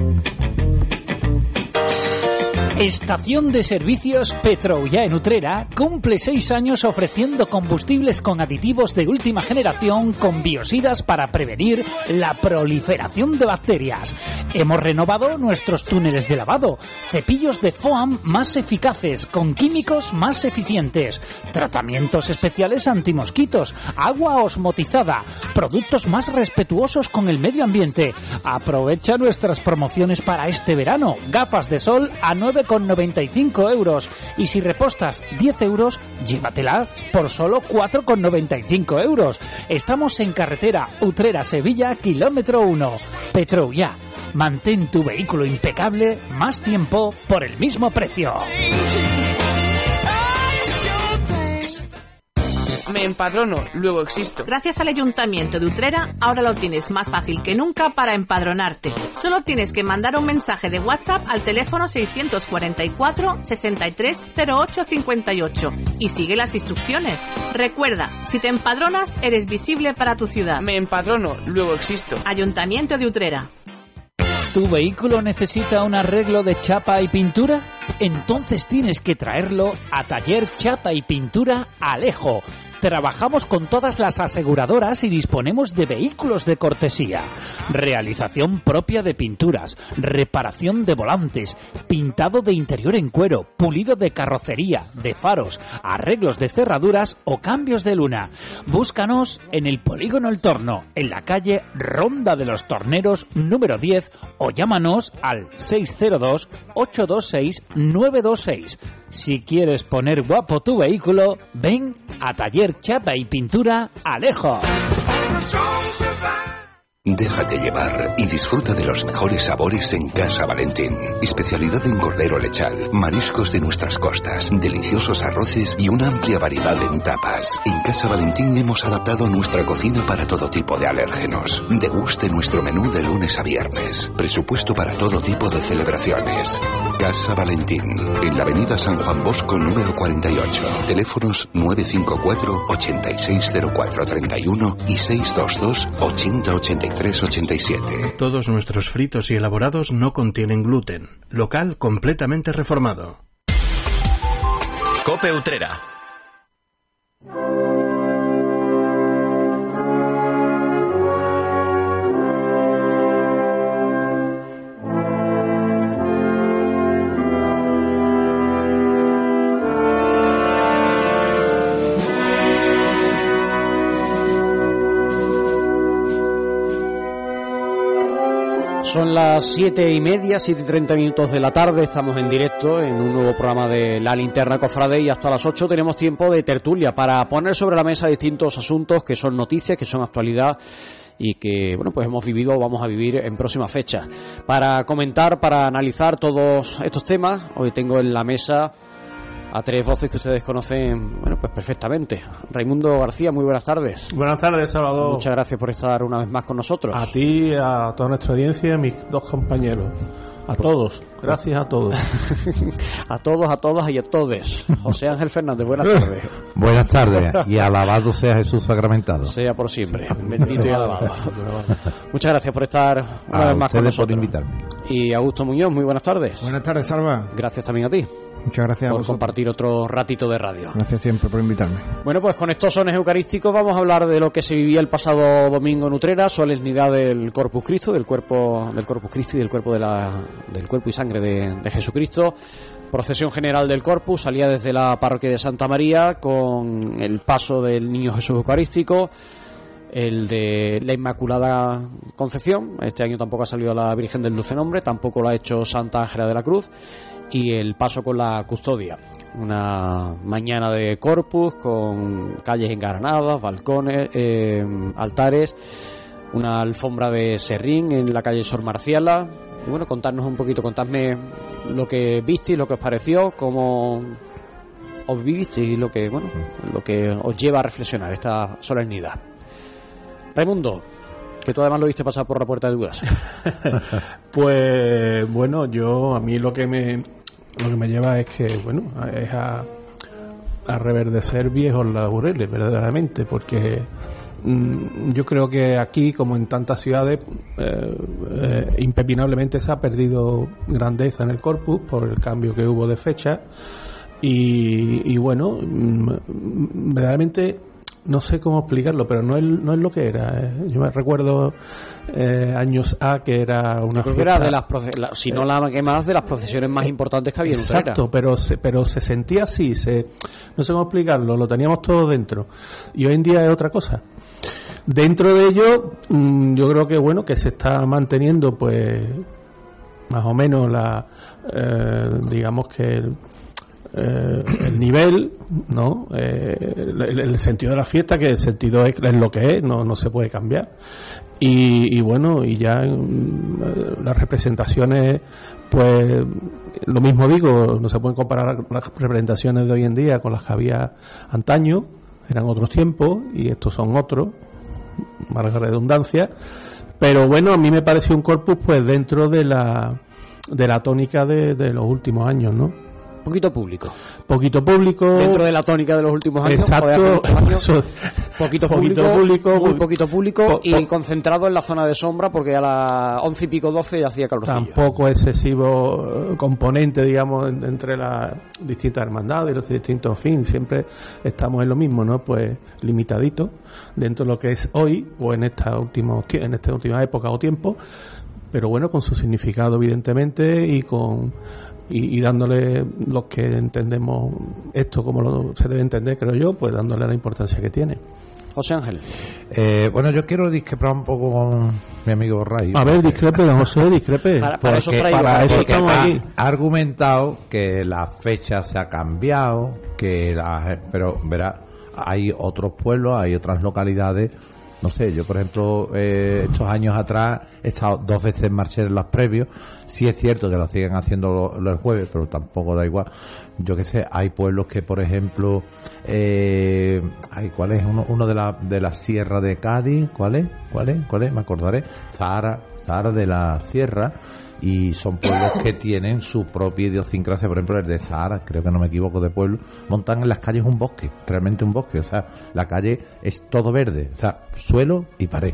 Estación de Servicios Petroullà en Utrera cumple seis años ofreciendo combustibles con aditivos de última generación con biocidas para prevenir la proliferación de bacterias. Hemos renovado nuestros túneles de lavado, cepillos de foam más eficaces con químicos más eficientes, tratamientos especiales antimosquitos, agua osmotizada, productos más respetuosos con el medio ambiente. Aprovecha nuestras promociones para este verano. Gafas de sol a nueve con noventa y cinco euros, y si repostas diez euros, llévatelas por solo cuatro con noventa y cinco euros. Estamos en carretera Utrera-Sevilla, kilómetro uno. Petroullà. Mantén tu vehículo impecable más tiempo por el mismo precio. Me empadrono, luego existo. Gracias al Ayuntamiento de Utrera, ahora lo tienes más fácil que nunca para empadronarte. Solo tienes que mandar un mensaje de WhatsApp al teléfono seiscientos cuarenta y cuatro, sesenta y tres, cero ocho cincuenta y ocho y sigue las instrucciones. Recuerda, si te empadronas, eres visible para tu ciudad. Me empadrono, luego existo. Ayuntamiento de Utrera. ¿Tu vehículo necesita un arreglo de chapa y pintura? Entonces tienes que traerlo a Taller Chapa y Pintura Alejo. Trabajamos con todas las aseguradoras y disponemos de vehículos de cortesía. Realización propia de pinturas, reparación de volantes, pintado de interior en cuero, pulido de carrocería, de faros, arreglos de cerraduras o cambios de luna. Búscanos en el Polígono El Torno, en la calle Ronda de los Torneros número diez, o llámanos al seis cero dos, ocho dos seis, nueve dos seis. Si quieres poner guapo tu vehículo, ven a Taller Chapa y Pintura Alejo. Déjate llevar y disfruta de los mejores sabores en Casa Valentín. Especialidad en cordero lechal, mariscos de nuestras costas, deliciosos arroces y una amplia variedad en tapas. En Casa Valentín hemos adaptado nuestra cocina para todo tipo de alérgenos. Deguste nuestro menú de lunes a viernes. Presupuesto para todo tipo de celebraciones. Casa Valentín, en la avenida San Juan Bosco número cuarenta y ocho. Teléfonos nueve cinco cuatro, ocho seis cero cuatro tres uno y seis dos dos, ochenta ochenta y tres ochenta y siete. Todos nuestros fritos y elaborados no contienen gluten. Local completamente reformado. Cope Utrera. Son las siete y media, siete y treinta minutos de la tarde. Estamos en directo en un nuevo programa de La Linterna Cofrade y hasta las ocho tenemos tiempo de tertulia para poner sobre la mesa distintos asuntos que son noticias, que son actualidad y que, bueno, pues hemos vivido o vamos a vivir en próximas fechas. Para comentar, para analizar todos estos temas, hoy tengo en la mesa a tres voces que ustedes conocen, bueno, pues perfectamente. Raimundo García, muy buenas tardes. Buenas tardes, Salvador. Muchas gracias por estar una vez más con nosotros. A ti, a toda nuestra audiencia y a mis dos compañeros. A todos, gracias a todos. A todos, a todas y a todes. José Ángel Fernández, buenas tardes. Buenas tardes, y alabado sea Jesús sacramentado. Sea por siempre, bendito y alabado. Muchas gracias por estar una a vez más con nosotros. Por invitarme. Y Augusto Muñoz, muy buenas tardes. Buenas tardes, Salva. Gracias también a ti. Muchas gracias por a compartir otro ratito de radio. Gracias siempre por invitarme. Bueno, pues con estos sones eucarísticos vamos a hablar de lo que se vivía el pasado domingo en Utrera, solemnidad del Corpus Christi, del cuerpo del Corpus Christi, del cuerpo de la del cuerpo y sangre de, de Jesucristo. Procesión general del Corpus salía desde la parroquia de Santa María con el paso del Niño Jesús Eucarístico, el de la Inmaculada Concepción. Este año tampoco ha salido la Virgen del Dulce Nombre, tampoco lo ha hecho Santa Ángela de la Cruz, y el paso con la custodia. Una mañana de Corpus con calles engalanadas, balcones, eh, altares, una alfombra de serrín en la calle Sor Marciala. Y bueno, contarnos un poquito, contadme lo que visteis, lo que os pareció, cómo os vivisteis y lo que, bueno, lo que os lleva a reflexionar esta solemnidad. Raimundo, que tú además lo viste pasar por la puerta de Dudas. Pues bueno, yo a mí lo que me lo que me lleva es que, bueno, es a, a reverdecer viejos laureles, verdaderamente, porque mmm, yo creo que aquí, como en tantas ciudades, eh, eh, impepinablemente se ha perdido grandeza en el Corpus por el cambio que hubo de fecha y, y bueno, mmm, verdaderamente no sé cómo explicarlo, pero no es, no es lo que era. Yo me recuerdo eh, años A que era una Creo que era de las proce- la, si no la que más de las procesiones más importantes que había en Utrera. Exacto, pero se, pero se sentía así, se, no sé cómo explicarlo, lo teníamos todo dentro. Y hoy en día es otra cosa. Dentro de ello, mmm, yo creo que bueno que se está manteniendo, pues, más o menos la, eh, digamos que el, Eh, el nivel, ¿no? Eh, el, el sentido de la fiesta, que el sentido es, es lo que es, no, no se puede cambiar. Y, y bueno, y ya en, las representaciones, pues lo mismo digo, no se pueden comparar las representaciones de hoy en día con las que había antaño, eran otros tiempos y estos son otros, valga la redundancia. Pero bueno, a mí me pareció un Corpus pues dentro de la de la tónica de, de los últimos años, ¿no? Poquito público. Poquito público. Dentro de la tónica de los últimos años. Exacto. Años, Eso, poquito, poquito público, público. Muy poquito público po, y po, concentrado en la zona de sombra porque a las once y pico, doce ya hacía calorcillo. Tampoco excesivo componente, digamos, entre las distintas hermandades y los distintos fines. Siempre estamos en lo mismo, ¿no? Pues limitadito dentro de lo que es hoy o en esta, último, en esta última época o tiempo, pero bueno, con su significado evidentemente y con... Y, y dándole los que entendemos esto como lo, se debe entender, creo yo, pues dándole la importancia que tiene. José Ángel. Eh, bueno, yo quiero discrepar un poco con mi amigo Ray. A ver, discrepe, don José, discrepe. Para, para eso traigo. Para para eso eso estamos ha, aquí. ha argumentado que la fecha se ha cambiado, que la, pero verá, hay otros pueblos, hay otras localidades. No sé, yo por ejemplo, eh, estos años atrás he estado dos veces en Marcher en los previos. Sí es cierto que lo siguen haciendo los jueves, pero tampoco da igual. Yo qué sé, hay pueblos que, por ejemplo, eh, hay, ¿cuál es? Uno, uno de la de la Sierra de Cádiz, ¿cuál es? ¿Cuál es? ¿Cuál es? Me acordaré. Zahara, Zahara de la Sierra. Y son pueblos que tienen su propia idiosincrasia. Por ejemplo, el de Zahara, creo que no me equivoco de pueblo, montan en las calles un bosque, realmente un bosque. O sea, la calle es todo verde, o sea, suelo y pared.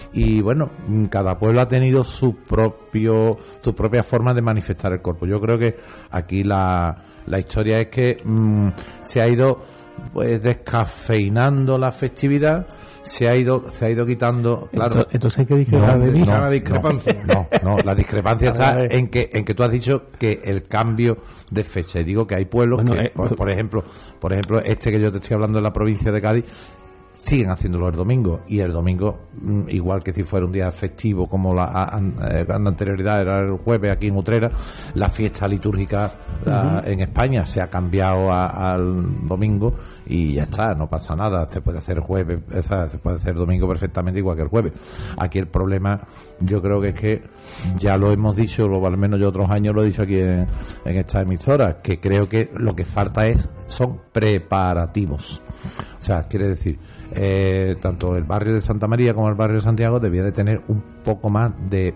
Y bueno, cada pueblo ha tenido su propio su propia forma de manifestar el cuerpo. Yo creo que aquí la, la historia es que mmm, se ha ido pues descafeinando la festividad. Se ha ido se ha ido quitando, claro. Entonces hay que discrepar de mí. No, la discrepancia. No, no, no, la discrepancia está en que en que tú has dicho que el cambio de fecha. Y digo que hay pueblos bueno, que, eh, por, por ejemplo, por ejemplo, este que yo te estoy hablando en la provincia de Cádiz, siguen haciéndolo el domingo, y el domingo, igual que si fuera un día festivo como la, a, a, con anterioridad era el jueves aquí en Utrera, la fiesta litúrgica la, uh-huh. en España se ha cambiado a, al domingo y ya está, no pasa nada, se puede hacer jueves, o sea, se puede hacer domingo perfectamente igual que el jueves. Aquí el problema yo creo que es que ya lo hemos dicho, o al menos yo otros años lo he dicho aquí en, en esta emisora, que creo que lo que falta es son preparativos. O sea, quiere decir, eh, tanto el barrio de Santa María como el barrio de Santiago debía de tener un poco más de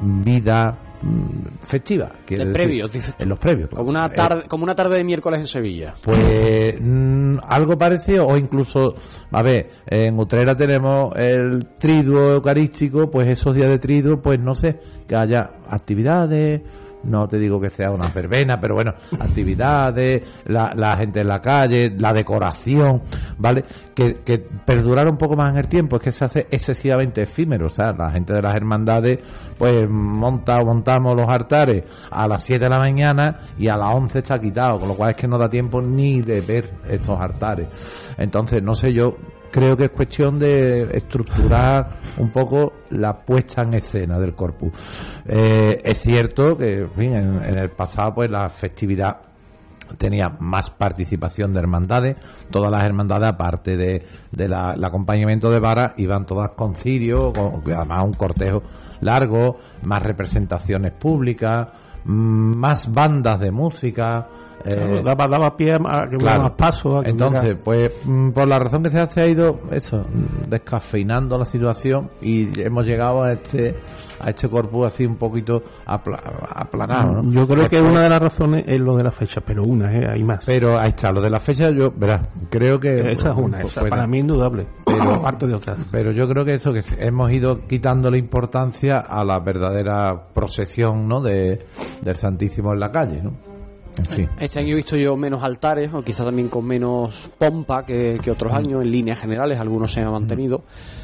vida mmm, festiva. De decir, previos, dices tú. En los previos. Como una tarde, eh, como una tarde de miércoles en Sevilla. Pues mmm, algo parecido, o incluso, a ver, en Utrera tenemos el triduo eucarístico, pues esos días de triduo, pues no sé, que haya actividades. No te digo que sea una verbena, pero bueno, actividades, la, la gente en la calle, la decoración, ¿vale? Que, que perdurara un poco más en el tiempo, es que se hace excesivamente efímero. O sea, la gente de las hermandades, pues monta, montamos los altares a las siete de la mañana y a las once está quitado, con lo cual es que no da tiempo ni de ver estos altares. Entonces, no sé, yo creo que es cuestión de estructurar un poco la puesta en escena del corpus. Eh, es cierto que en, fin, en, en el pasado pues la festividad tenía más participación de hermandades. Todas las hermandades, aparte de, de la, el acompañamiento de vara, iban todas con cirio, con, además un cortejo largo, más representaciones públicas, más bandas de música. Eh, daba, daba pie a que hubiera claro. más pasos. A que Entonces, hubiera... pues por la razón que se ha, se ha ido eso, descafeinando la situación, y hemos llegado a este a este corpus así un poquito apla, aplanado, ¿no? Yo creo Después, que una de las razones es lo de la fecha, pero una, ¿eh? Hay más. Pero ahí está, lo de la fecha, yo, verás, creo que esa es una, esa, para mí indudable, pero aparte de otras. Pero yo creo que eso, que hemos ido quitándole importancia a la verdadera procesión, ¿no? de del Santísimo en la calle, ¿no? En fin. Este año he visto yo menos altares, o quizá también con menos pompa que, que otros años, en líneas generales, algunos se han mantenido.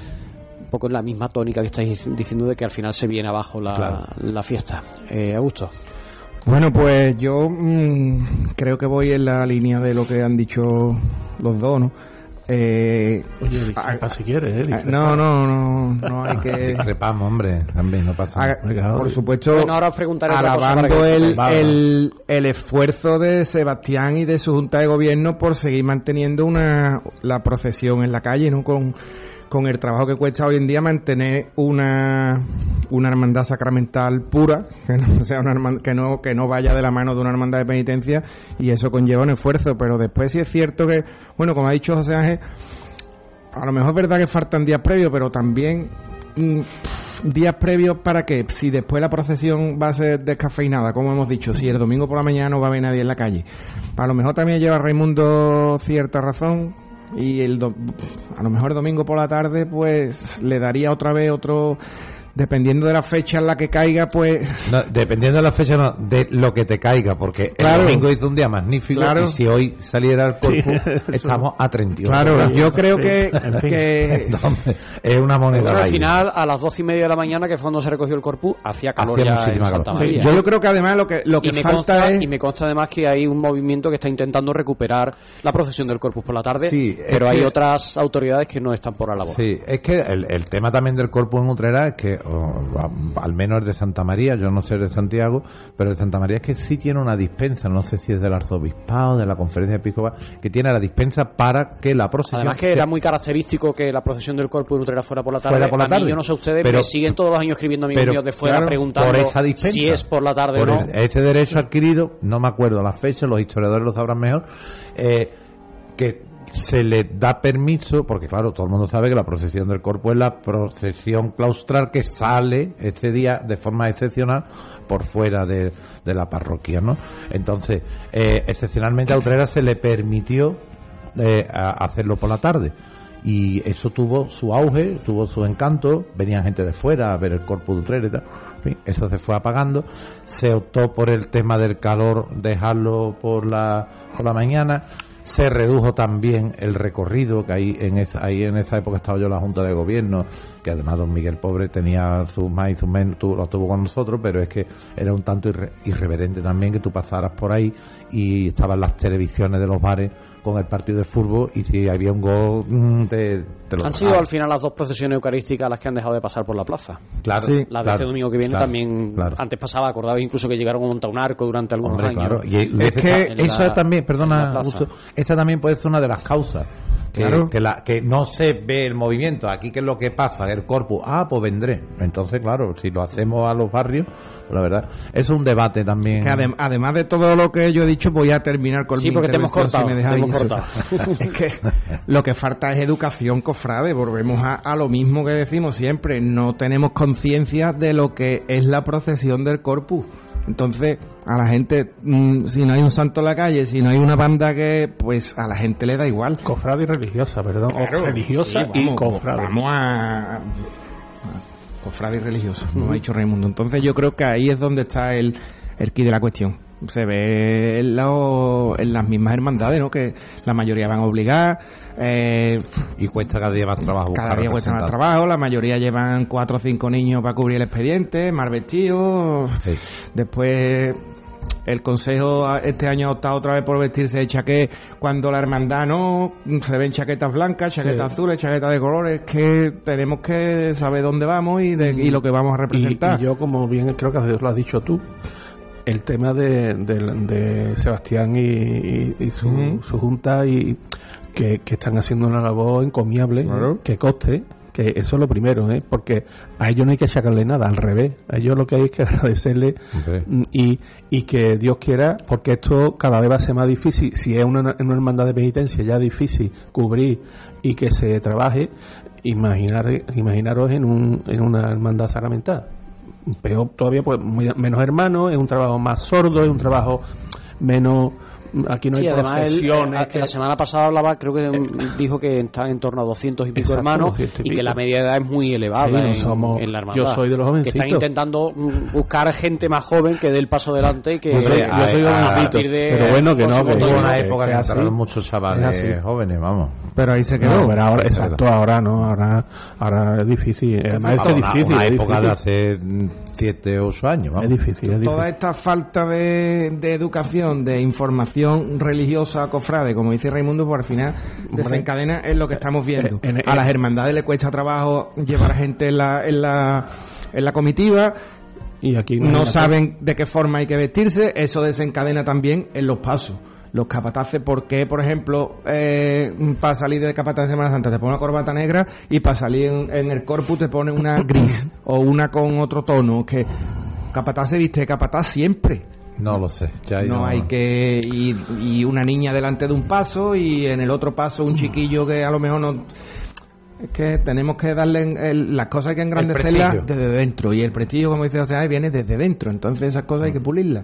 Un poco en la misma tónica que estáis diciendo de que al final se viene abajo la, claro. la fiesta. Eh, Augusto. Bueno, pues yo mmm, creo que voy en la línea de lo que han dicho los dos, ¿no? Eh, Oye, discrepa si quieres, ¿eh? No, no, no, no hay que... Discrepamos, hombre, también no pasa nada. Por supuesto, bueno, ahora os preguntaré alabando el, el, el esfuerzo de Sebastián y de su Junta de Gobierno por seguir manteniendo una la procesión en la calle, ¿no? Con, con el trabajo que cuesta hoy en día mantener una una hermandad sacramental pura, que no sea una hermandad, que no que no vaya de la mano de una hermandad de penitencia, y eso conlleva un esfuerzo. Pero después sí es cierto que, bueno, como ha dicho José Ángel, a lo mejor es verdad que faltan días previos, pero también mm, días previos para que, si después la procesión va a ser descafeinada, como hemos dicho, si el domingo por la mañana no va a haber nadie en la calle. A lo mejor también lleva Raimundo cierta razón, y el do- a lo mejor el domingo por la tarde pues le daría otra vez otro... Dependiendo de la fecha en la que caiga, pues... No, dependiendo de la fecha, no, de lo que te caiga, porque Claro. el domingo hizo un día magnífico, Claro. y si hoy saliera el Corpus, Sí, estamos a treinta y uno. Claro, grados. yo creo Sí, que... en fin. que Entonces, es una moneda Pero al al aire. final, a las doce y media de la mañana, que fue cuando se recogió el Corpus, hacía calor Hacía ya muchísima en Santa calor. María. yo, yo creo que además lo que, lo que y, me falta consta, es... y me consta además que hay un movimiento que está intentando recuperar la procesión del Corpus por la tarde, Sí, es pero hay que- otras autoridades que no están por la labor. Sí, es que el, el tema también del Corpus en Utrera es que, oh, a- al menos el de Santa María, yo no sé el de Santiago, pero el de Santa María es que sí tiene una dispensa, no sé si es del arzobispado, de la conferencia episcopal, que tiene la dispensa para que la procesión... Además que sea- era muy característico que la procesión del Corpus de Utrera fuera por la tarde. Fuera por la A mí, tarde. yo no sé ustedes, Pero- me siguen todos los años escribiendo amigos pero, míos de fuera claro, preguntando por esa dispensa, si es por la tarde o por no. el- ese derecho adquirido, no me acuerdo la fecha, los historiadores lo sabrán mejor, eh, que se le da permiso, porque claro, todo el mundo sabe que la procesión del Corpus es la procesión claustral que sale ese día de forma excepcional por fuera de, de la parroquia, ¿no? Entonces, eh, excepcionalmente a Utrera se le permitió eh, a- hacerlo por la tarde. Y eso tuvo su auge, tuvo su encanto, venían gente de fuera a ver el Corpus de Utrera y tal. En fin, eso se fue apagando, se optó por el tema del calor, dejarlo por la, por la mañana, se redujo también el recorrido, que ahí en, esa, ahí en esa época estaba yo en la Junta de Gobierno, que además don Miguel Pobre tenía sus más y sus menos, tu- lo tuvo con nosotros, pero es que era un tanto irre- irreverente también que tú pasaras por ahí y estaban las televisiones de los bares con el partido de fútbol, y si había un gol mm, te, te lo Han sido tragaban. al final las dos procesiones eucarísticas las que han dejado de pasar por la plaza. Claro, La de claro, este domingo que viene claro, también, claro. antes pasaba, acordaba incluso que llegaron a montar un arco durante algunos Hombre, años. claro. Y Es hubiese que estado- eso la- también, en perdona, la plaza. Augusto, esta también puede ser una de las causas. Que, Claro. que, la, que no se ve el movimiento. Aquí, ¿qué es lo que pasa? El Corpus, ah, pues vendré. Entonces, claro, si lo hacemos a los barrios, pues la verdad, eso es un debate también. Que adem- además de todo lo que yo he dicho, voy a terminar con Sí, mi porque te hemos intervención, cortado, si me te dejáis. hemos cortado. Es que lo que falta es educación, cofrade. Volvemos a, a lo mismo que decimos siempre. No tenemos conciencia de lo que es la procesión del Corpus. Entonces, a la gente, mmm, si no hay un santo en la calle, si no hay una banda que, pues a la gente le da igual. Cofrade y religiosa, perdón. Claro, o religiosa sí, y vamos, cofrade. Vamos a, a cofrade y religioso, como ha dicho Raimundo. Entonces yo creo que ahí es donde está el, el quid de la cuestión. Se ve en, lo- en las mismas hermandades, ¿no? Que la mayoría van a obligar, eh, Y cuesta cada día más trabajo. cada buscar día cuesta más representantes. trabajo, la mayoría llevan cuatro o cinco niños para cubrir el expediente, mal vestidos. Sí. Después el consejo a- este año ha optado otra vez por vestirse de chaqueta, cuando la hermandad no, se ven chaquetas blancas, chaquetas Sí. azules, chaquetas de colores, que tenemos que saber dónde vamos y, de- y lo que vamos a Y, representar. y yo, como bien creo que lo has dicho tú, el tema de, de, de Sebastián y, y- y su, Ujú. su junta, y que, que están haciendo una labor encomiable, Claro. ¿eh? Que coste, que eso es lo primero, ¿eh? Porque a ellos no hay que sacarle nada, al revés, a ellos lo que hay es que agradecerle Hombre. mm, y, y que Dios quiera, porque esto cada vez va a ser más difícil. Si es una, una hermandad de penitencia ya difícil cubrir y que se trabaje, imaginar, imaginaros en, un, en una hermandad sacramental. Peor todavía, pues muy- menos hermanos, es un trabajo más sordo, es un trabajo menos... Aquí no Sí, hay además él, procesiones. eh, que la semana pasada hablaba, creo que mm, dijo que están en torno a doscientos y pico Exacto, hermanos doscientos y y que pico. la media de edad es muy elevada Sí, no en, somos- en la hermandad. yo soy de los Que jovencitos. están intentando mm, buscar gente más joven que dé el paso adelante y que Hombre, yo soy de a- los a jovencitos, partir de pero bueno, que con no, su que voto Hubo y una no. época que es así. entraron muchos Es chavales así. jóvenes, vamos. Pero ahí se quedó. No, pero ahora, exacto, ahora no, ahora, ahora es difícil. Además, esto es Vamos, una- difícil. Una es época de difícil. hace mm, siete o ocho años, vamos. Es difícil, es Toda difícil. esta falta de, de educación, de información religiosa, cofrade, como dice Raimundo, pues al final desencadena en lo que estamos viendo. en- en- a las hermandades les cuesta trabajo llevar a gente en la, en la, en la comitiva, Y aquí no hay- saben de qué forma hay que vestirse, eso desencadena también en los pasos. Los capataces, porque por ejemplo, eh, para salir de capataz de Semana Santa te ponen una corbata negra y para salir en, en el corpus te ponen una gris o una con otro tono? Que capataz se viste de capataz siempre. No lo sé. Ya No hay que ir y una niña delante de un paso y en el otro paso un chiquillo que a lo mejor no... es que tenemos que darle en- el- las cosas hay que engrandecerlas prestigio. desde dentro, y el prestigio, como dice José, viene desde dentro, entonces esas cosas hay que pulirlas.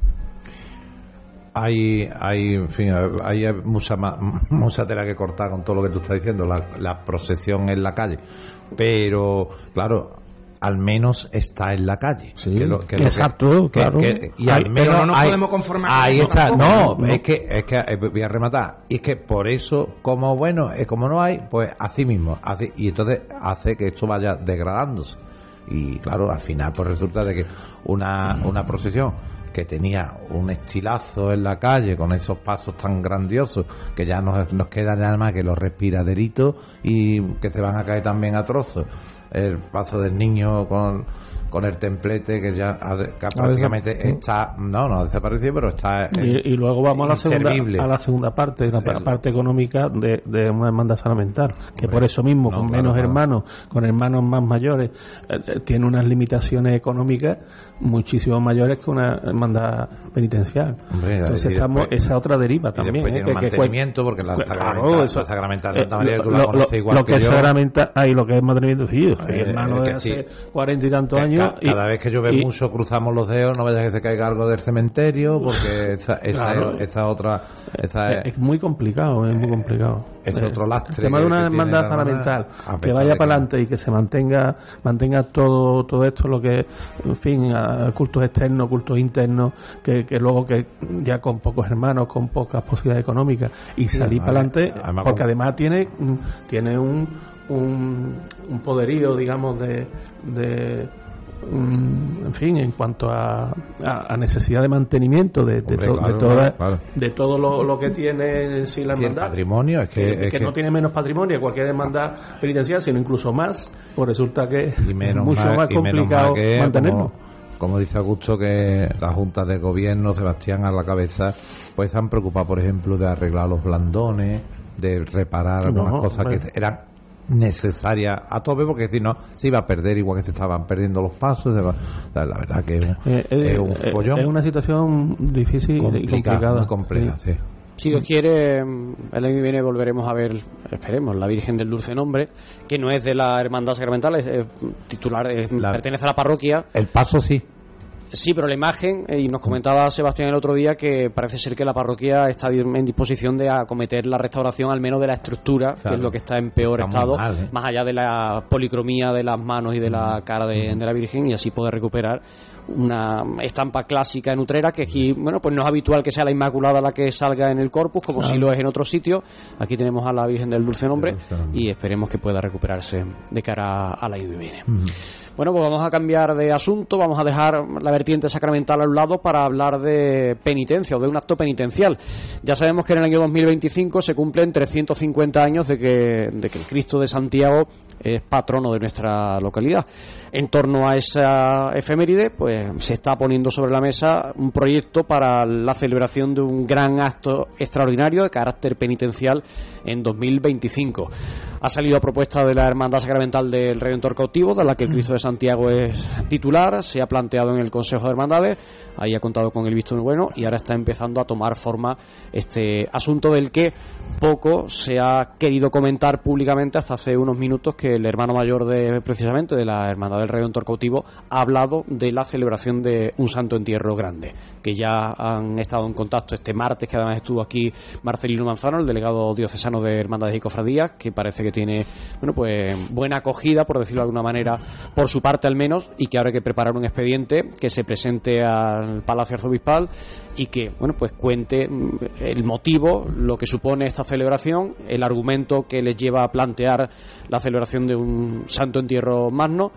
Hay, hay, en fin, hay mucha, ma- mucha tela que cortar con todo lo que tú estás diciendo, la, la procesión en la calle. Pero, claro, al menos está en la calle. Sí, que lo- que lo que- exacto, que- claro. que- y Ay, al pero menos no nos hay- podemos conformar con ahí eso está. tampoco. No, No. es que, es que eh, voy a rematar. Y es que por eso, como bueno, es como no hay, pues así mismo. Así, y entonces hace que esto vaya degradándose. Y claro, al final pues resulta de que una, una procesión que tenía un estilazo en la calle con esos pasos tan grandiosos que ya nos, nos queda nada más que los respiraderitos y que se van a caer también a trozos, el paso del niño con, con el templete que ya ha de- que prácticamente está, no, no ha desaparecido, pero está eh, Y, y luego vamos a la segunda inservible. a la segunda parte, la El- parte económica de, de una hermandad sacramental, que por eso mismo, no, con claro, menos claro. hermanos, con hermanos más mayores, eh, eh, tiene unas limitaciones económicas muchísimo mayores que una hermandad penitencial. Hombre, Entonces y estamos, después- esa otra deriva y también. después ¿eh? tiene un que- que mantenimiento, cue- porque la Claro, sacramental, eso- la sacramental de eh, Santa María, que tú la lo, conoces lo- igual lo que que es yo. sacramental, ahí lo que es mantenimiento, sí, yo soy Eh, hermano que de sí. hace cuarenta y tantos Ca- años. y- Cada vez que llueve y- mucho cruzamos los dedos, no vaya que se caiga algo del cementerio, porque esa, esa, Claro. esa otra, esa es, es muy complicado, es muy complicado. es Eh, otro lastre El tema que- de una que tiene hermandad la hermandad, sacramental a que pesar vaya de que- para adelante y que se mantenga mantenga todo todo esto, lo que, en fin, a cultos externos, cultos internos, que, que luego que ya con pocos hermanos, con pocas posibilidades económicas y Sí, salir para además- adelante, además porque con- además tiene mm, tiene un un, un poderío, digamos, de, de mm, en fin, en cuanto a, a, a necesidad de mantenimiento de, de, Hombre, to- claro, de, toda- claro. de todo lo, lo que tiene en sí la Tiene hermandad. patrimonio, es que, que, es que que- no tiene menos patrimonio que cualquier hermandad penitencial, sino incluso más, pues resulta que y menos es mucho mal- más y menos complicado mal que, mantenerlo. Como, como dice Augusto, que la Junta de Gobierno, Sebastián a la cabeza, pues se han preocupado, por ejemplo, de arreglar los blandones, de reparar algunas No, cosas hombre. que eran necesarias a tope, porque si no se iba a perder igual que se estaban perdiendo los pasos. se va- la, la verdad que es un, Eh, eh, es un eh, follón es una situación difícil y complicado, complicada. muy compleja, sí. Si Dios quiere, mm, el año que viene volveremos a ver, esperemos, la Virgen del Dulce Nombre, que no es de la Hermandad Sacramental, es, es titular, es- La- pertenece a la parroquia. El paso sí. Sí, pero la imagen, eh, y nos comentaba Sebastián el otro día que parece ser que la parroquia está en disposición de acometer la restauración al menos de la estructura, que Claro. es lo que está en peor Está muy estado, mal, ¿eh? más allá de la policromía de las manos y de la cara de, de la Virgen, y así poder recuperar una estampa clásica en Utrera, que aquí, bueno, pues no es habitual que sea la Inmaculada la que salga en el corpus, como Claro. sí lo es en otros sitios. Aquí tenemos a la Virgen del Dulce Nombre, Del Dulce Nombre. y esperemos que pueda recuperarse de cara al año que viene. Bueno, pues vamos a cambiar de asunto, vamos a dejar la vertiente sacramental a un lado para hablar de penitencia o de un acto penitencial. Ya sabemos que en el año dos mil veinticinco se cumplen trescientos cincuenta años de que, de que el Cristo de Santiago es patrono de nuestra localidad. En torno a esa efeméride, pues se está poniendo sobre la mesa un proyecto para la celebración de un gran acto extraordinario de carácter penitencial en dos mil veinticinco. Ha salido a propuesta de la Hermandad Sacramental del Redentor Cautivo, de la que el Cristo de Santiago es titular. Se ha planteado en el Consejo de Hermandades, ahí ha contado con el visto bueno, y ahora está empezando a tomar forma este asunto del que poco se ha querido comentar públicamente hasta hace unos minutos, que el hermano mayor de precisamente de la Hermandad del Redentor Cautivo ha hablado de la celebración de un santo entierro grande, que ya han estado en contacto este martes, que además estuvo aquí Marcelino Manzano, el delegado diocesano de Hermandades y Cofradías, que parece que tiene, bueno, pues buena acogida, por decirlo de alguna manera, por su parte al menos, y que ahora hay que preparar un expediente que se presente al Palacio Arzobispal y que, bueno, pues cuente mm, el motivo, lo que supone esta celebración, el argumento que les lleva a plantear la celebración de un santo entierro magno,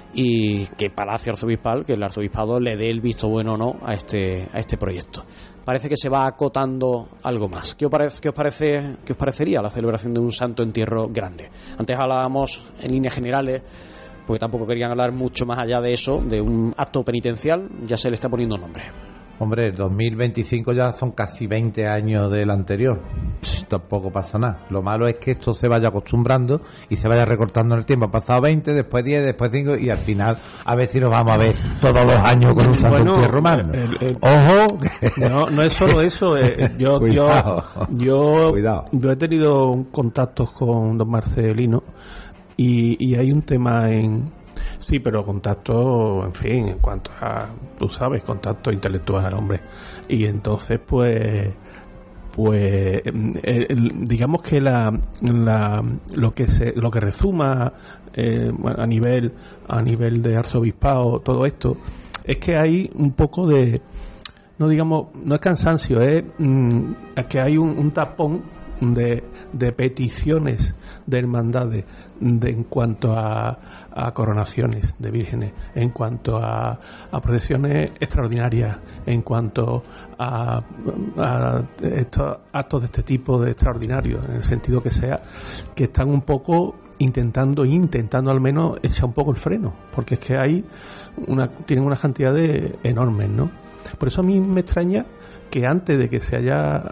y que Palacio Arzobispal, que el arzobispado le dé el visto bueno o no a este a este proyecto. Parece que se va acotando algo más. ¿Qué os parece, qué os parece, qué os parecería la celebración de un santo entierro grande? Antes hablábamos en líneas generales, porque tampoco querían hablar mucho más allá de eso, de un acto penitencial. Ya se le está poniendo nombre. Hombre, el dos mil veinticinco ya son casi veinte años del anterior. Psh, tampoco pasa nada. Lo malo es que esto se vaya acostumbrando y se vaya recortando en el tiempo. Han pasado veinte, después diez, después cinco y al final a ver si nos vamos a ver todos los años con un santo Bueno, entierro romano. el- el- ¡Ojo! No, no es solo eso. eh, yo, yo, Cuidado. yo, Cuidado. yo he tenido contactos con don Marcelino y, y hay un tema en... Sí, pero contacto, en fin, en cuanto a, tú sabes, contacto intelectual, hombre. Y entonces, pues, pues, eh, el- digamos que la, la, lo que se, lo que rezuma eh, bueno, a nivel, a nivel de arzobispado, todo esto, es que hay un poco de, no digamos, no es cansancio, es, mm, es que hay un, un tapón de, de peticiones de hermandades de, en cuanto a, a coronaciones de vírgenes, en cuanto a, a procesiones extraordinarias, en cuanto a, a estos actos de este tipo de extraordinarios, en el sentido que sea, que están un poco intentando, intentando al menos echar un poco el freno, porque es que hay una, tienen una cantidad de enormes, ¿no? Por eso a mí me extraña que antes de que se haya,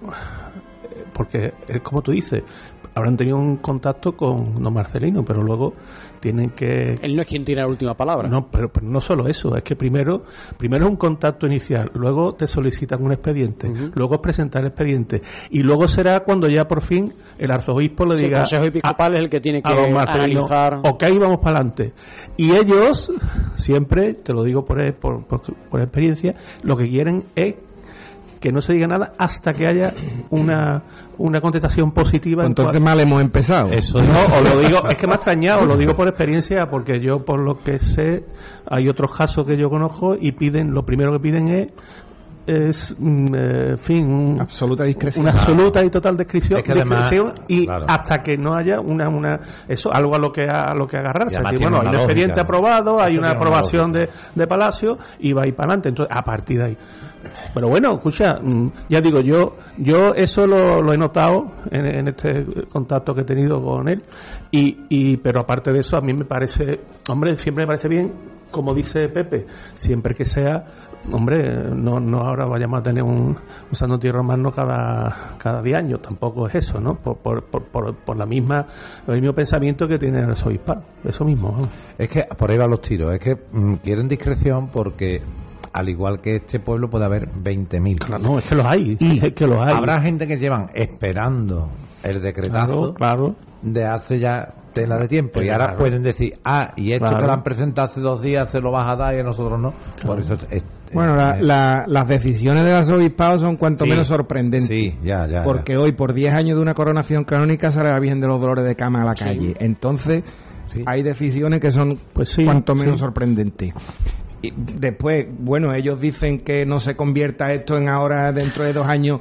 porque es como tú dices, habrán tenido un contacto con don Marcelino, pero luego tienen que... Él no es quien tiene la última palabra. No, pero, pero no solo eso, es que primero primero es un contacto inicial, luego te solicitan un expediente, uh-huh. luego es presentar el expediente, y luego será cuando ya por fin el arzobispo le sí, diga... el Consejo Episcopal a, es el que tiene que a don Marcelino, analizar... ok, vamos para adelante. Y ellos, siempre, te lo digo por, por, por, por experiencia, lo que quieren es que no se diga nada hasta que haya una una contestación positiva. Entonces en mal hemos empezado. Eso no, os lo digo, es que me ha extrañado, os lo digo por experiencia, porque yo por lo que sé, hay otros casos que yo conozco y piden, lo primero que piden es es en eh, fin un, absoluta discreción, una absoluta y total descripción, es que además, discreción y claro. hasta que no haya una una eso algo a lo que a, a lo que agarrarse. Decir, bueno, hay un lógica, expediente aprobado, hay una aprobación una de, de Palacio y va a ir para adelante. Entonces, a partir de ahí. Pero bueno, escucha, ya digo, yo yo eso lo, lo he notado en, en este contacto que he tenido con él y, y pero aparte de eso a mí me parece, hombre, siempre me parece bien, como dice Pepe, siempre que sea, hombre, no no ahora vayamos a tener un, un santo entierro romano cada cada diez años, tampoco es eso, ¿no? Por por, por, por, por la misma el mismo pensamiento que tiene el arzobispado, eso mismo, ¿no? Es que por ahí van los tiros, es que mmm, quieren discreción porque al igual que este pueblo puede haber veinte mil. Claro, no, es que los hay. Y es que los hay. Habrá gente que llevan esperando el decretazo claro, claro. de hace ya tela de tiempo. Y claro. ahora pueden decir, ah, y esto claro. que lo han presentado hace dos días se lo vas a dar y a nosotros no. Claro. Por eso es, es, bueno, la, es, la, las decisiones del arzobispado son cuanto sí, menos sorprendentes. Sí, ya, ya. Porque ya. hoy, por diez años de una coronación canónica, sale la Virgen de los Dolores de Cama a la calle. Sí. Entonces, sí. hay decisiones que son pues sí, cuanto menos sí. sorprendentes. Y después, bueno, ellos dicen que no se convierta esto en ahora, dentro de dos años,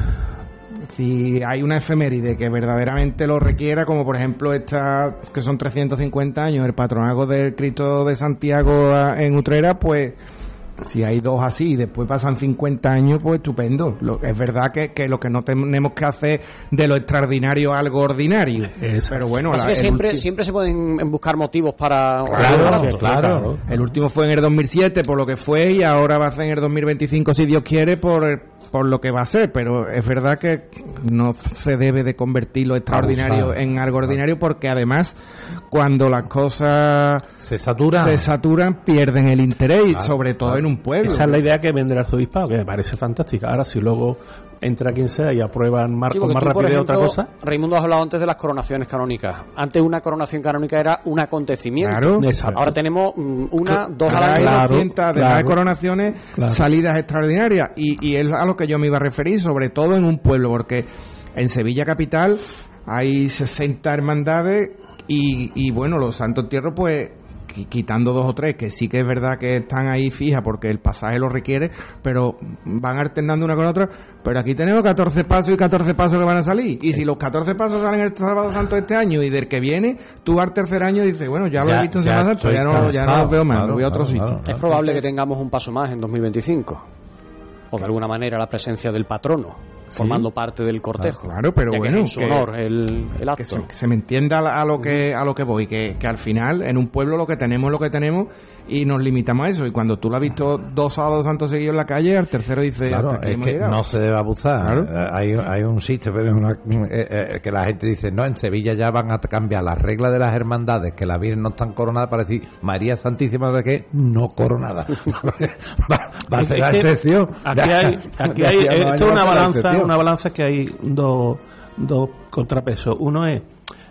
si hay una efeméride que verdaderamente lo requiera, como por ejemplo esta, que son trescientos cincuenta años, el patronazgo del Cristo de Santiago en Utrera, pues si hay dos así y después pasan cincuenta años, pues estupendo. Lo, es verdad que, que lo que no tenemos que hacer de lo extraordinario algo ordinario. Eso. Pero bueno, es la, que siempre, ulti... siempre se pueden buscar motivos para... Claro, claro, claro. El último fue en el dos mil siete por lo que fue y ahora va a ser en el dos mil veinticinco si Dios quiere por, por lo que va a ser. Pero es verdad que no se debe de convertir lo extraordinario Abusar. en algo ordinario porque además cuando las cosas se saturan, se saturan pierden el interés y claro, sobre todo claro. en un pueblo. Esa es la idea que vende el arzobispado, que me parece fantástica. Ahora, si luego entra quien sea y aprueban mar- sí, con más tú, rapidez ejemplo, otra cosa. Raimundo, has hablado antes de las coronaciones canónicas. Antes una coronación canónica era un acontecimiento. Claro. Ahora tenemos um, una, dos Ahora al año. Hay doscientas de claro. coronaciones, claro. salidas extraordinarias. Y, y es a lo que yo me iba a referir, sobre todo en un pueblo, porque en Sevilla capital hay sesenta hermandades y, y bueno, los santos entierros, pues quitando dos o tres que sí que es verdad que están ahí fijas porque el pasaje lo requiere, pero van alternando una con otra. Pero aquí tenemos catorce pasos y catorce pasos que van a salir, y si los catorce pasos salen el sábado santo de este año y del que viene tú al tercer año dices, bueno, ya, ya lo he visto en Semana Santa, ya no, ya no lo veo más, claro, lo voy a otro claro, sitio claro, claro. Es probable Entonces, que tengamos un paso más en dos mil veinticinco, o de alguna manera la presencia del patrono. formando parte del cortejo. Ah, claro, pero ya bueno, que es en su que- honor el, el acto. Que se, que se me entienda a lo que a lo que voy, que, que al final en un pueblo lo que tenemos es lo que tenemos y nos limitamos a eso. Y cuando tú lo has visto dos sábados santos seguidos en la calle, al tercero dice... Claro, "Hasta aquí es hemos que llegado". no se debe abusar. Claro. Eh, Hay, hay un sitio pero es una, eh, eh, que la gente dice, no, en Sevilla ya van a cambiar las reglas de las hermandades, que las virgen no están coronadas, para decir María Santísima de que no coronada. va, va a ser la Es que excepción. Aquí hay, aquí hay De aquí a esto dos es años una va a ser la balanza, excepción. una balanza que hay dos, dos contrapesos. Uno es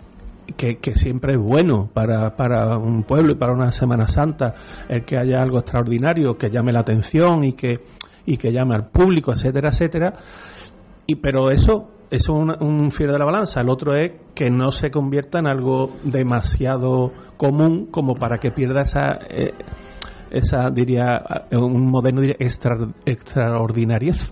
que, que siempre es bueno para, para un pueblo y para una Semana Santa el que haya algo extraordinario que llame la atención y que y que llame al público, etcétera, etcétera. Y pero eso eso es una- un fiel de la balanza. El otro es que no se convierta en algo demasiado común como para que pierda esa eh, esa diría un moderno diría extra, extraordinariez.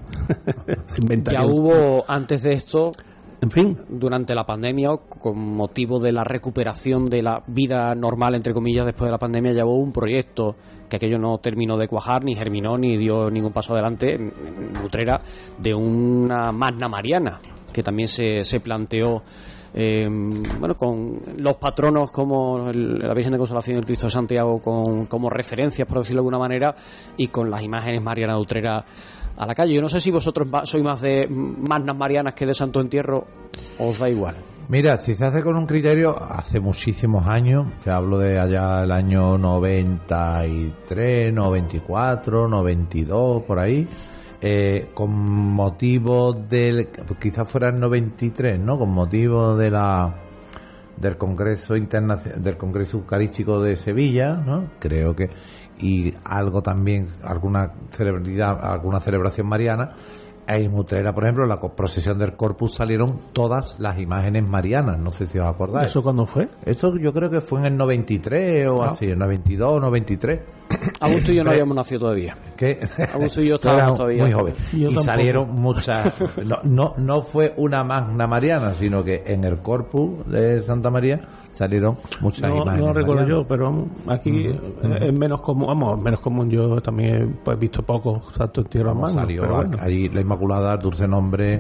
Se inventaría Ya un- hubo antes de esto, en fin, durante la pandemia, o con motivo de la recuperación de la vida normal, entre comillas, después de la pandemia, ya hubo un proyecto que aquello no terminó de cuajar, ni germinó, ni dio ningún paso adelante en, en Utrera, de una magna mariana, que también se, se planteó, eh, bueno, con los patronos como el- la Virgen de Consolación y el Cristo de Santiago con, como referencias, por decirlo de alguna manera, y con las imágenes marianas de Utrera a la calle. Yo no sé si vosotros va- sois más de magnas marianas que de Santo Entierro, o os da igual. Mira, si se hace con un criterio, hace muchísimos años, te hablo de allá el año noventa y tres, noventa y cuatro, noventa y dos, por ahí, eh, con motivo del, quizás fuera el noventa y tres, ¿no? Con motivo de la del Congreso Internacional, del Congreso Eucarístico de Sevilla, ¿no? Creo que, y algo también, alguna celebridad, alguna celebración mariana. En Utrera, por ejemplo, en la co- procesión del Corpus salieron todas las imágenes marianas, no sé si os acordáis. ¿eso cuándo fue? Eso yo creo que fue en el noventa y tres o Ah. así, el noventa y dos o noventa y tres. Augusto y yo no Tres. habíamos nacido todavía. ¿Qué? Augusto y yo Tú eras estábamos todavía. muy joven. Yo Y tampoco. salieron muchas. No, no, no fue una magna mariana, sino que en el Corpus de Santa María salieron muchas No, imágenes. no recuerdo marianas. yo, pero vamos, aquí Ujú, eh, ujú. es menos común, vamos, menos común. Yo también he pues, visto pocos santos entierros Como más, salió pero bueno. allí la Inmaculada, el Dulce Nombre,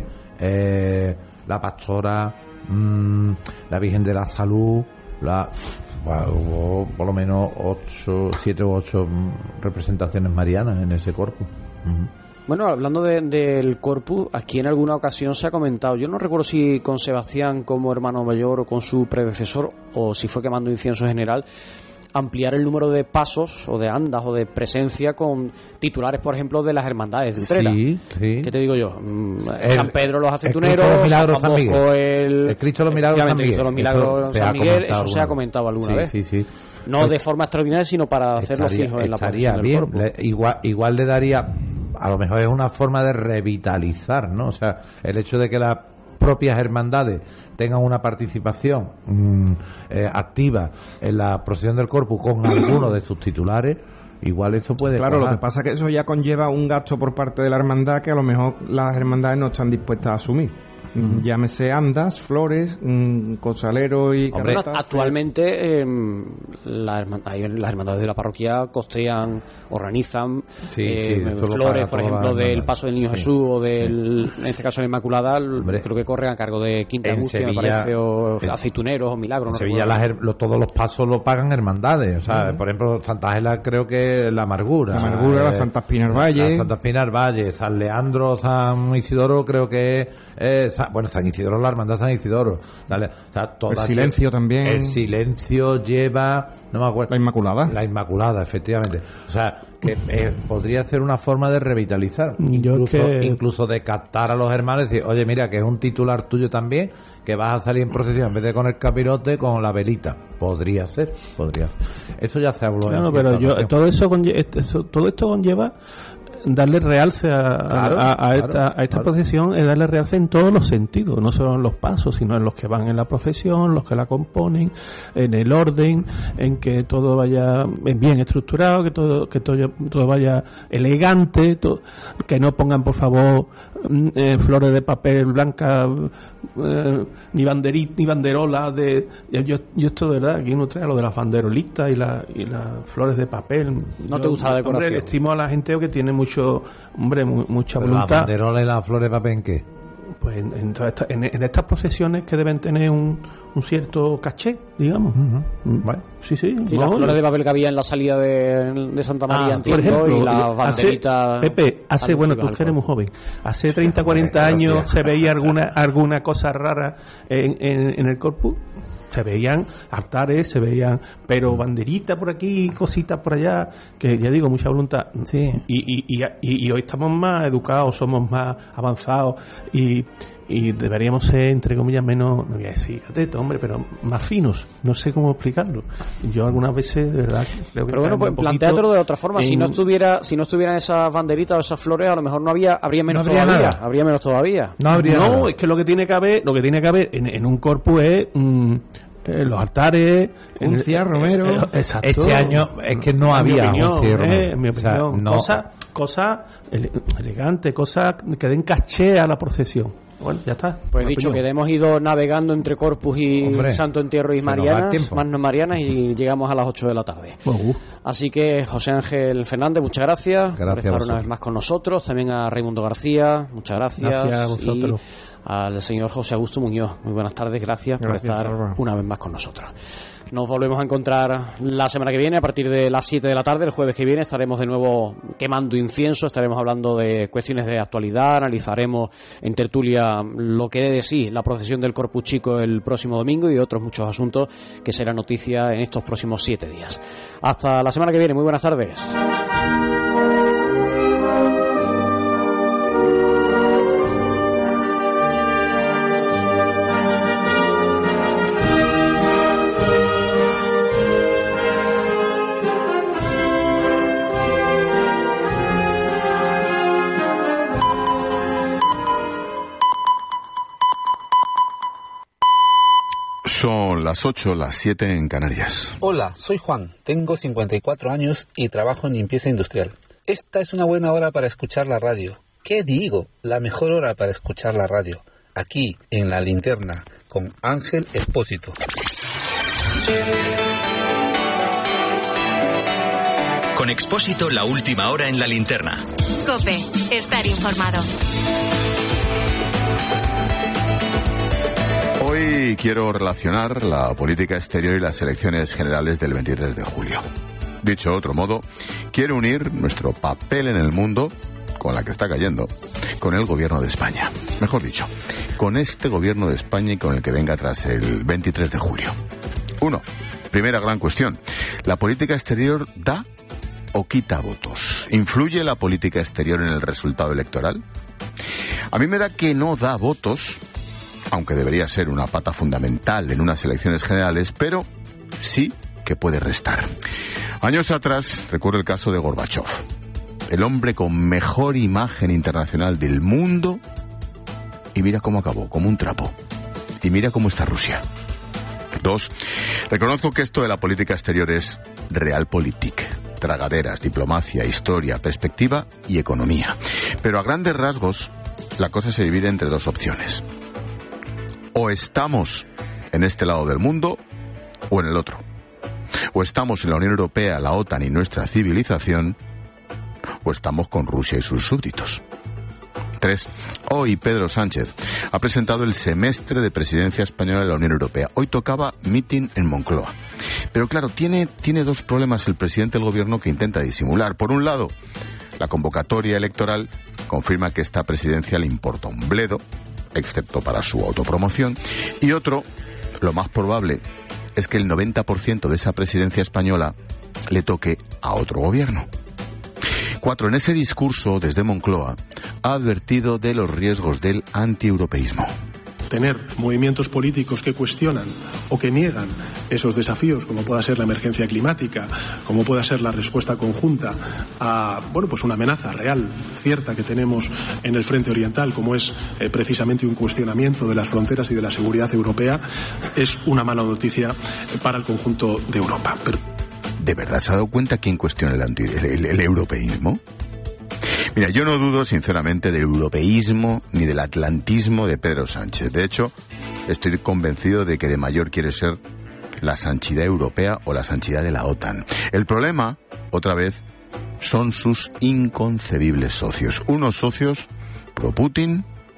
eh, la Pastora, mm, la Virgen de la Salud, la bueno, hubo por lo menos ocho, siete u ocho mm, representaciones marianas en ese corpus. Ujú. Bueno, hablando de- del Corpus, aquí en alguna ocasión se ha comentado, yo no recuerdo si con Sebastián como hermano mayor o con su predecesor, o si fue quemando incienso general, ampliar el número de pasos o de andas o de presencia con titulares, por ejemplo, de las hermandades de Utrera. Sí, sí. ¿Qué te digo yo? Mm, El- San Pedro los el aceituneros, Cristo de los Milagros, San San Miguel. Bosco, el... El Cristo de los Milagros, San efectivamente, Cristo de los Miguel. Milagros, Eso se San ha Miguel, comentado eso se ha alguna comentado alguna Sí, vez. sí, sí. No de forma extraordinaria, sino para hacerlo Estaría- fijo en la estaría procesión del bien. Corpus. Le- igual, igual le daría, a lo mejor es una forma de revitalizar, ¿no? O sea, el hecho de que las propias hermandades tengan una participación mm, eh, activa en la procesión del Corpus con alguno de sus titulares, igual eso puede Claro, lo cuajar. que pasa es que eso ya conlleva un gasto por parte de la hermandad que a lo mejor las hermandades no están dispuestas a asumir. Mm, Llámese andas, flores, mm, costaleros y Hombre, carretas. actualmente eh, la herma- hay- las hermandades de la parroquia costean, organizan Sí, eh, sí, eso lo flores, paga por toda la ejemplo, del hermandad. Paso del Niño Sí. Jesús o del, en este caso, la Inmaculada, el- Hombre, creo que corren a cargo de Quinta en Angustia, me Sevilla- parece, o en- aceituneros o milagros. En no Sevilla recuerdo. las her- lo- todos los pasos lo pagan hermandades. O sea, Ujú. por ejemplo, Santa Ángela creo que la Amargura. La Amargura, la Santa Espina del Valle. La Santa Espina del Valle. San Leandro, San Isidoro creo que eh, Sa- bueno, San Isidoro, la hermandad San Isidoro. ¿Vale? O sea, todas El Silencio lle- también. El Silencio lleva, no me acuerdo. La Inmaculada. La Inmaculada, efectivamente. O sea, que eh, podría ser una forma de revitalizar. Yo Incluso, que- incluso de captar a los hermanos y decir, oye, mira, que es un titular tuyo también, que vas a salir en procesión en vez de con el capirote, con la velita. Podría ser, podría ser. Eso ya se habló. en Claro, cierta pero yo, ocasión. todo eso, conlle- este- eso- todo esto conlleva darle realce a, a- Claro, a- a claro, esta, a esta claro. procesión, es darle realce en todos los sentidos, no solo en los pasos, sino en los que van en la procesión, los que la componen, en el orden, en que todo vaya bien estructurado, que todo que todo, todo vaya elegante, to- que no pongan, por favor, mm, eh, flores de papel blanca, eh, ni banderit, ni banderolas de yo, yo, yo esto de verdad aquí no trae lo de las banderolitas y, la, y las flores de papel. ¿No Yo, te gusta la decoración? Hombre, estimo a la gente que tiene mucho, hombre, mu- mucha Pero la voluntad. banderola y las flores de papel, ¿en qué? pues en, en, toda esta- en- en estas procesiones que deben tener un, un cierto caché, digamos. Vale, sí, sí. Sí, no, las flores de Babel que había en la salida de, de Santa María, Ah, entiendo, por ejemplo, y la hace- banderita... Pepe, hace, alusivas bueno, tú al que eres muy cuerpo. joven, hace treinta, cuarenta Gracias. años se veía alguna alguna cosa rara en, en, en el corpus. Se veían altares, se veían, pero banderita por aquí, cositas por allá, que ya digo, mucha voluntad. Sí. Y, y, y, y, y hoy estamos más educados, somos más avanzados y, y deberíamos ser, entre comillas, menos, no voy a decir cateto, hombre, pero más finos. No sé cómo explicarlo. Yo algunas veces, de verdad, creo que Pero bueno, caemos pues un poquito plantéatelo de otra forma. Si en- no estuviera, si no estuvieran esas banderitas o esas flores, a lo mejor no había, habría menos No habría todavía. nada. Habría menos todavía. No, es que lo que tiene que haber, lo que tiene que haber en, en un corpus es mm, eh, los altares, Uncia, en- Romero. eh, eh, exacto. Este año es que no En mi había opinión, Uncia y eh, Romero. en mi O sea, opinión. no- Cosas cosas ele- elegantes, cosas que den caché a la procesión. Bueno, ya está. Pues Mi dicho opinión. que hemos ido navegando entre Corpus y Hombre, Santo Entierro y se nos va el Marianas, tiempo. más no Marianas, y llegamos a las ocho de la tarde. Uh, Así que José Ángel Fernández, muchas gracias, por Gracias a estar una vosotros. vez más con nosotros. También a Raimundo García, muchas gracias. Gracias a vosotros. Y al señor José Augusto Muñoz, muy buenas tardes, gracias, por Gracias, estar Salva. una vez más con nosotros. Nos volvemos a encontrar la semana que viene a partir de las siete de la tarde. El jueves que viene estaremos de nuevo quemando incienso, estaremos hablando de cuestiones de actualidad, analizaremos en tertulia lo que dé de sí la procesión del Corpus Chico el próximo domingo y otros muchos asuntos que será noticia en estos próximos siete días. Hasta la semana que viene, muy buenas tardes. Son las ocho, las siete en Canarias. Hola, soy Juan, tengo cincuenta y cuatro años y trabajo en limpieza industrial. Esta es una buena hora para escuchar la radio. ¿Qué digo? La mejor hora para escuchar la radio. Aquí, en La Linterna, con Ángel Expósito. Con Expósito, la última hora en la linterna. COPE, estar informado. Hoy quiero relacionar la política exterior y las elecciones generales del veintitrés de julio. Dicho de otro modo, quiero unir nuestro papel en el mundo, con la que está cayendo, con el gobierno de España. Mejor dicho, con este gobierno de España y con el que venga tras el veintitrés de julio. Uno, primera gran cuestión. ¿La política exterior da o quita votos? ¿Influye la política exterior en el resultado electoral? A mí me da que no da votos, aunque debería ser una pata fundamental en unas elecciones generales, pero sí que puede restar. Años atrás, recuerdo el caso de Gorbachov, el hombre con mejor imagen internacional del mundo, y mira cómo acabó, como un trapo. Y mira cómo está Rusia. Dos, reconozco que esto de la política exterior es realpolitik, tragaderas, diplomacia, historia, perspectiva y economía. Pero a grandes rasgos, la cosa se divide entre dos opciones. O estamos en este lado del mundo o en el otro. O estamos en la Unión Europea, la OTAN y nuestra civilización, o estamos con Rusia y sus súbditos. Tres. Hoy Pedro Sánchez ha presentado el semestre de presidencia española de la Unión Europea. Hoy tocaba meeting en Moncloa. Pero claro, tiene, tiene dos problemas el presidente del gobierno que intenta disimular. Por un lado, la convocatoria electoral confirma que esta presidencia le importa un bledo, excepto para su autopromoción. Y otro, lo más probable, es que el noventa por ciento de esa presidencia española le toque a otro gobierno. Cuatro, en ese discurso desde Moncloa ha advertido de los riesgos del antieuropeísmo. Tener movimientos políticos que cuestionan o que niegan esos desafíos, como pueda ser la emergencia climática, como pueda ser la respuesta conjunta a, bueno, pues una amenaza real, cierta que tenemos en el frente oriental, como es eh, precisamente un cuestionamiento de las fronteras y de la seguridad europea, es una mala noticia para el conjunto de Europa. Pero ¿de verdad se ha dado cuenta quién cuestiona el, anti, el, el, el europeísmo? Mira, yo no dudo sinceramente del europeísmo ni del atlantismo de Pedro Sánchez. De hecho, estoy convencido de que de mayor quiere ser la sanchidad europea o la sanchidad de la OTAN. El problema, otra vez, son sus inconcebibles socios. Unos socios pro-Putin,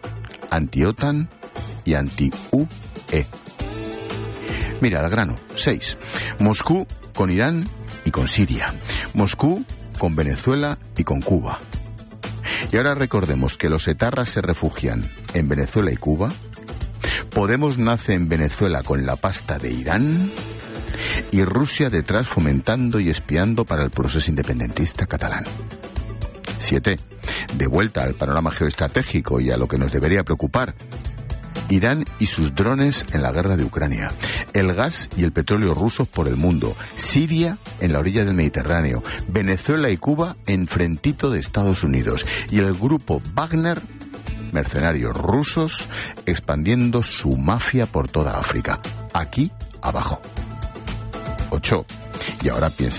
anti-OTAN y anti-U E. Mira, al grano. seis. Moscú con Irán y con Siria. Moscú con Venezuela y con Cuba. Y ahora recordemos que los etarras se refugian en Venezuela y Cuba. Podemos nace en Venezuela con la pasta de Irán. Y Rusia detrás fomentando y espiando para el proceso independentista catalán. siete. De vuelta al panorama geoestratégico y a lo que nos debería preocupar. Irán y sus drones en la guerra de Ucrania, el gas y el petróleo rusos por el mundo, Siria en la orilla del Mediterráneo, Venezuela y Cuba enfrentito de Estados Unidos y el grupo Wagner, mercenarios rusos, expandiendo su mafia por toda África, aquí abajo. ocho. Y ahora piensa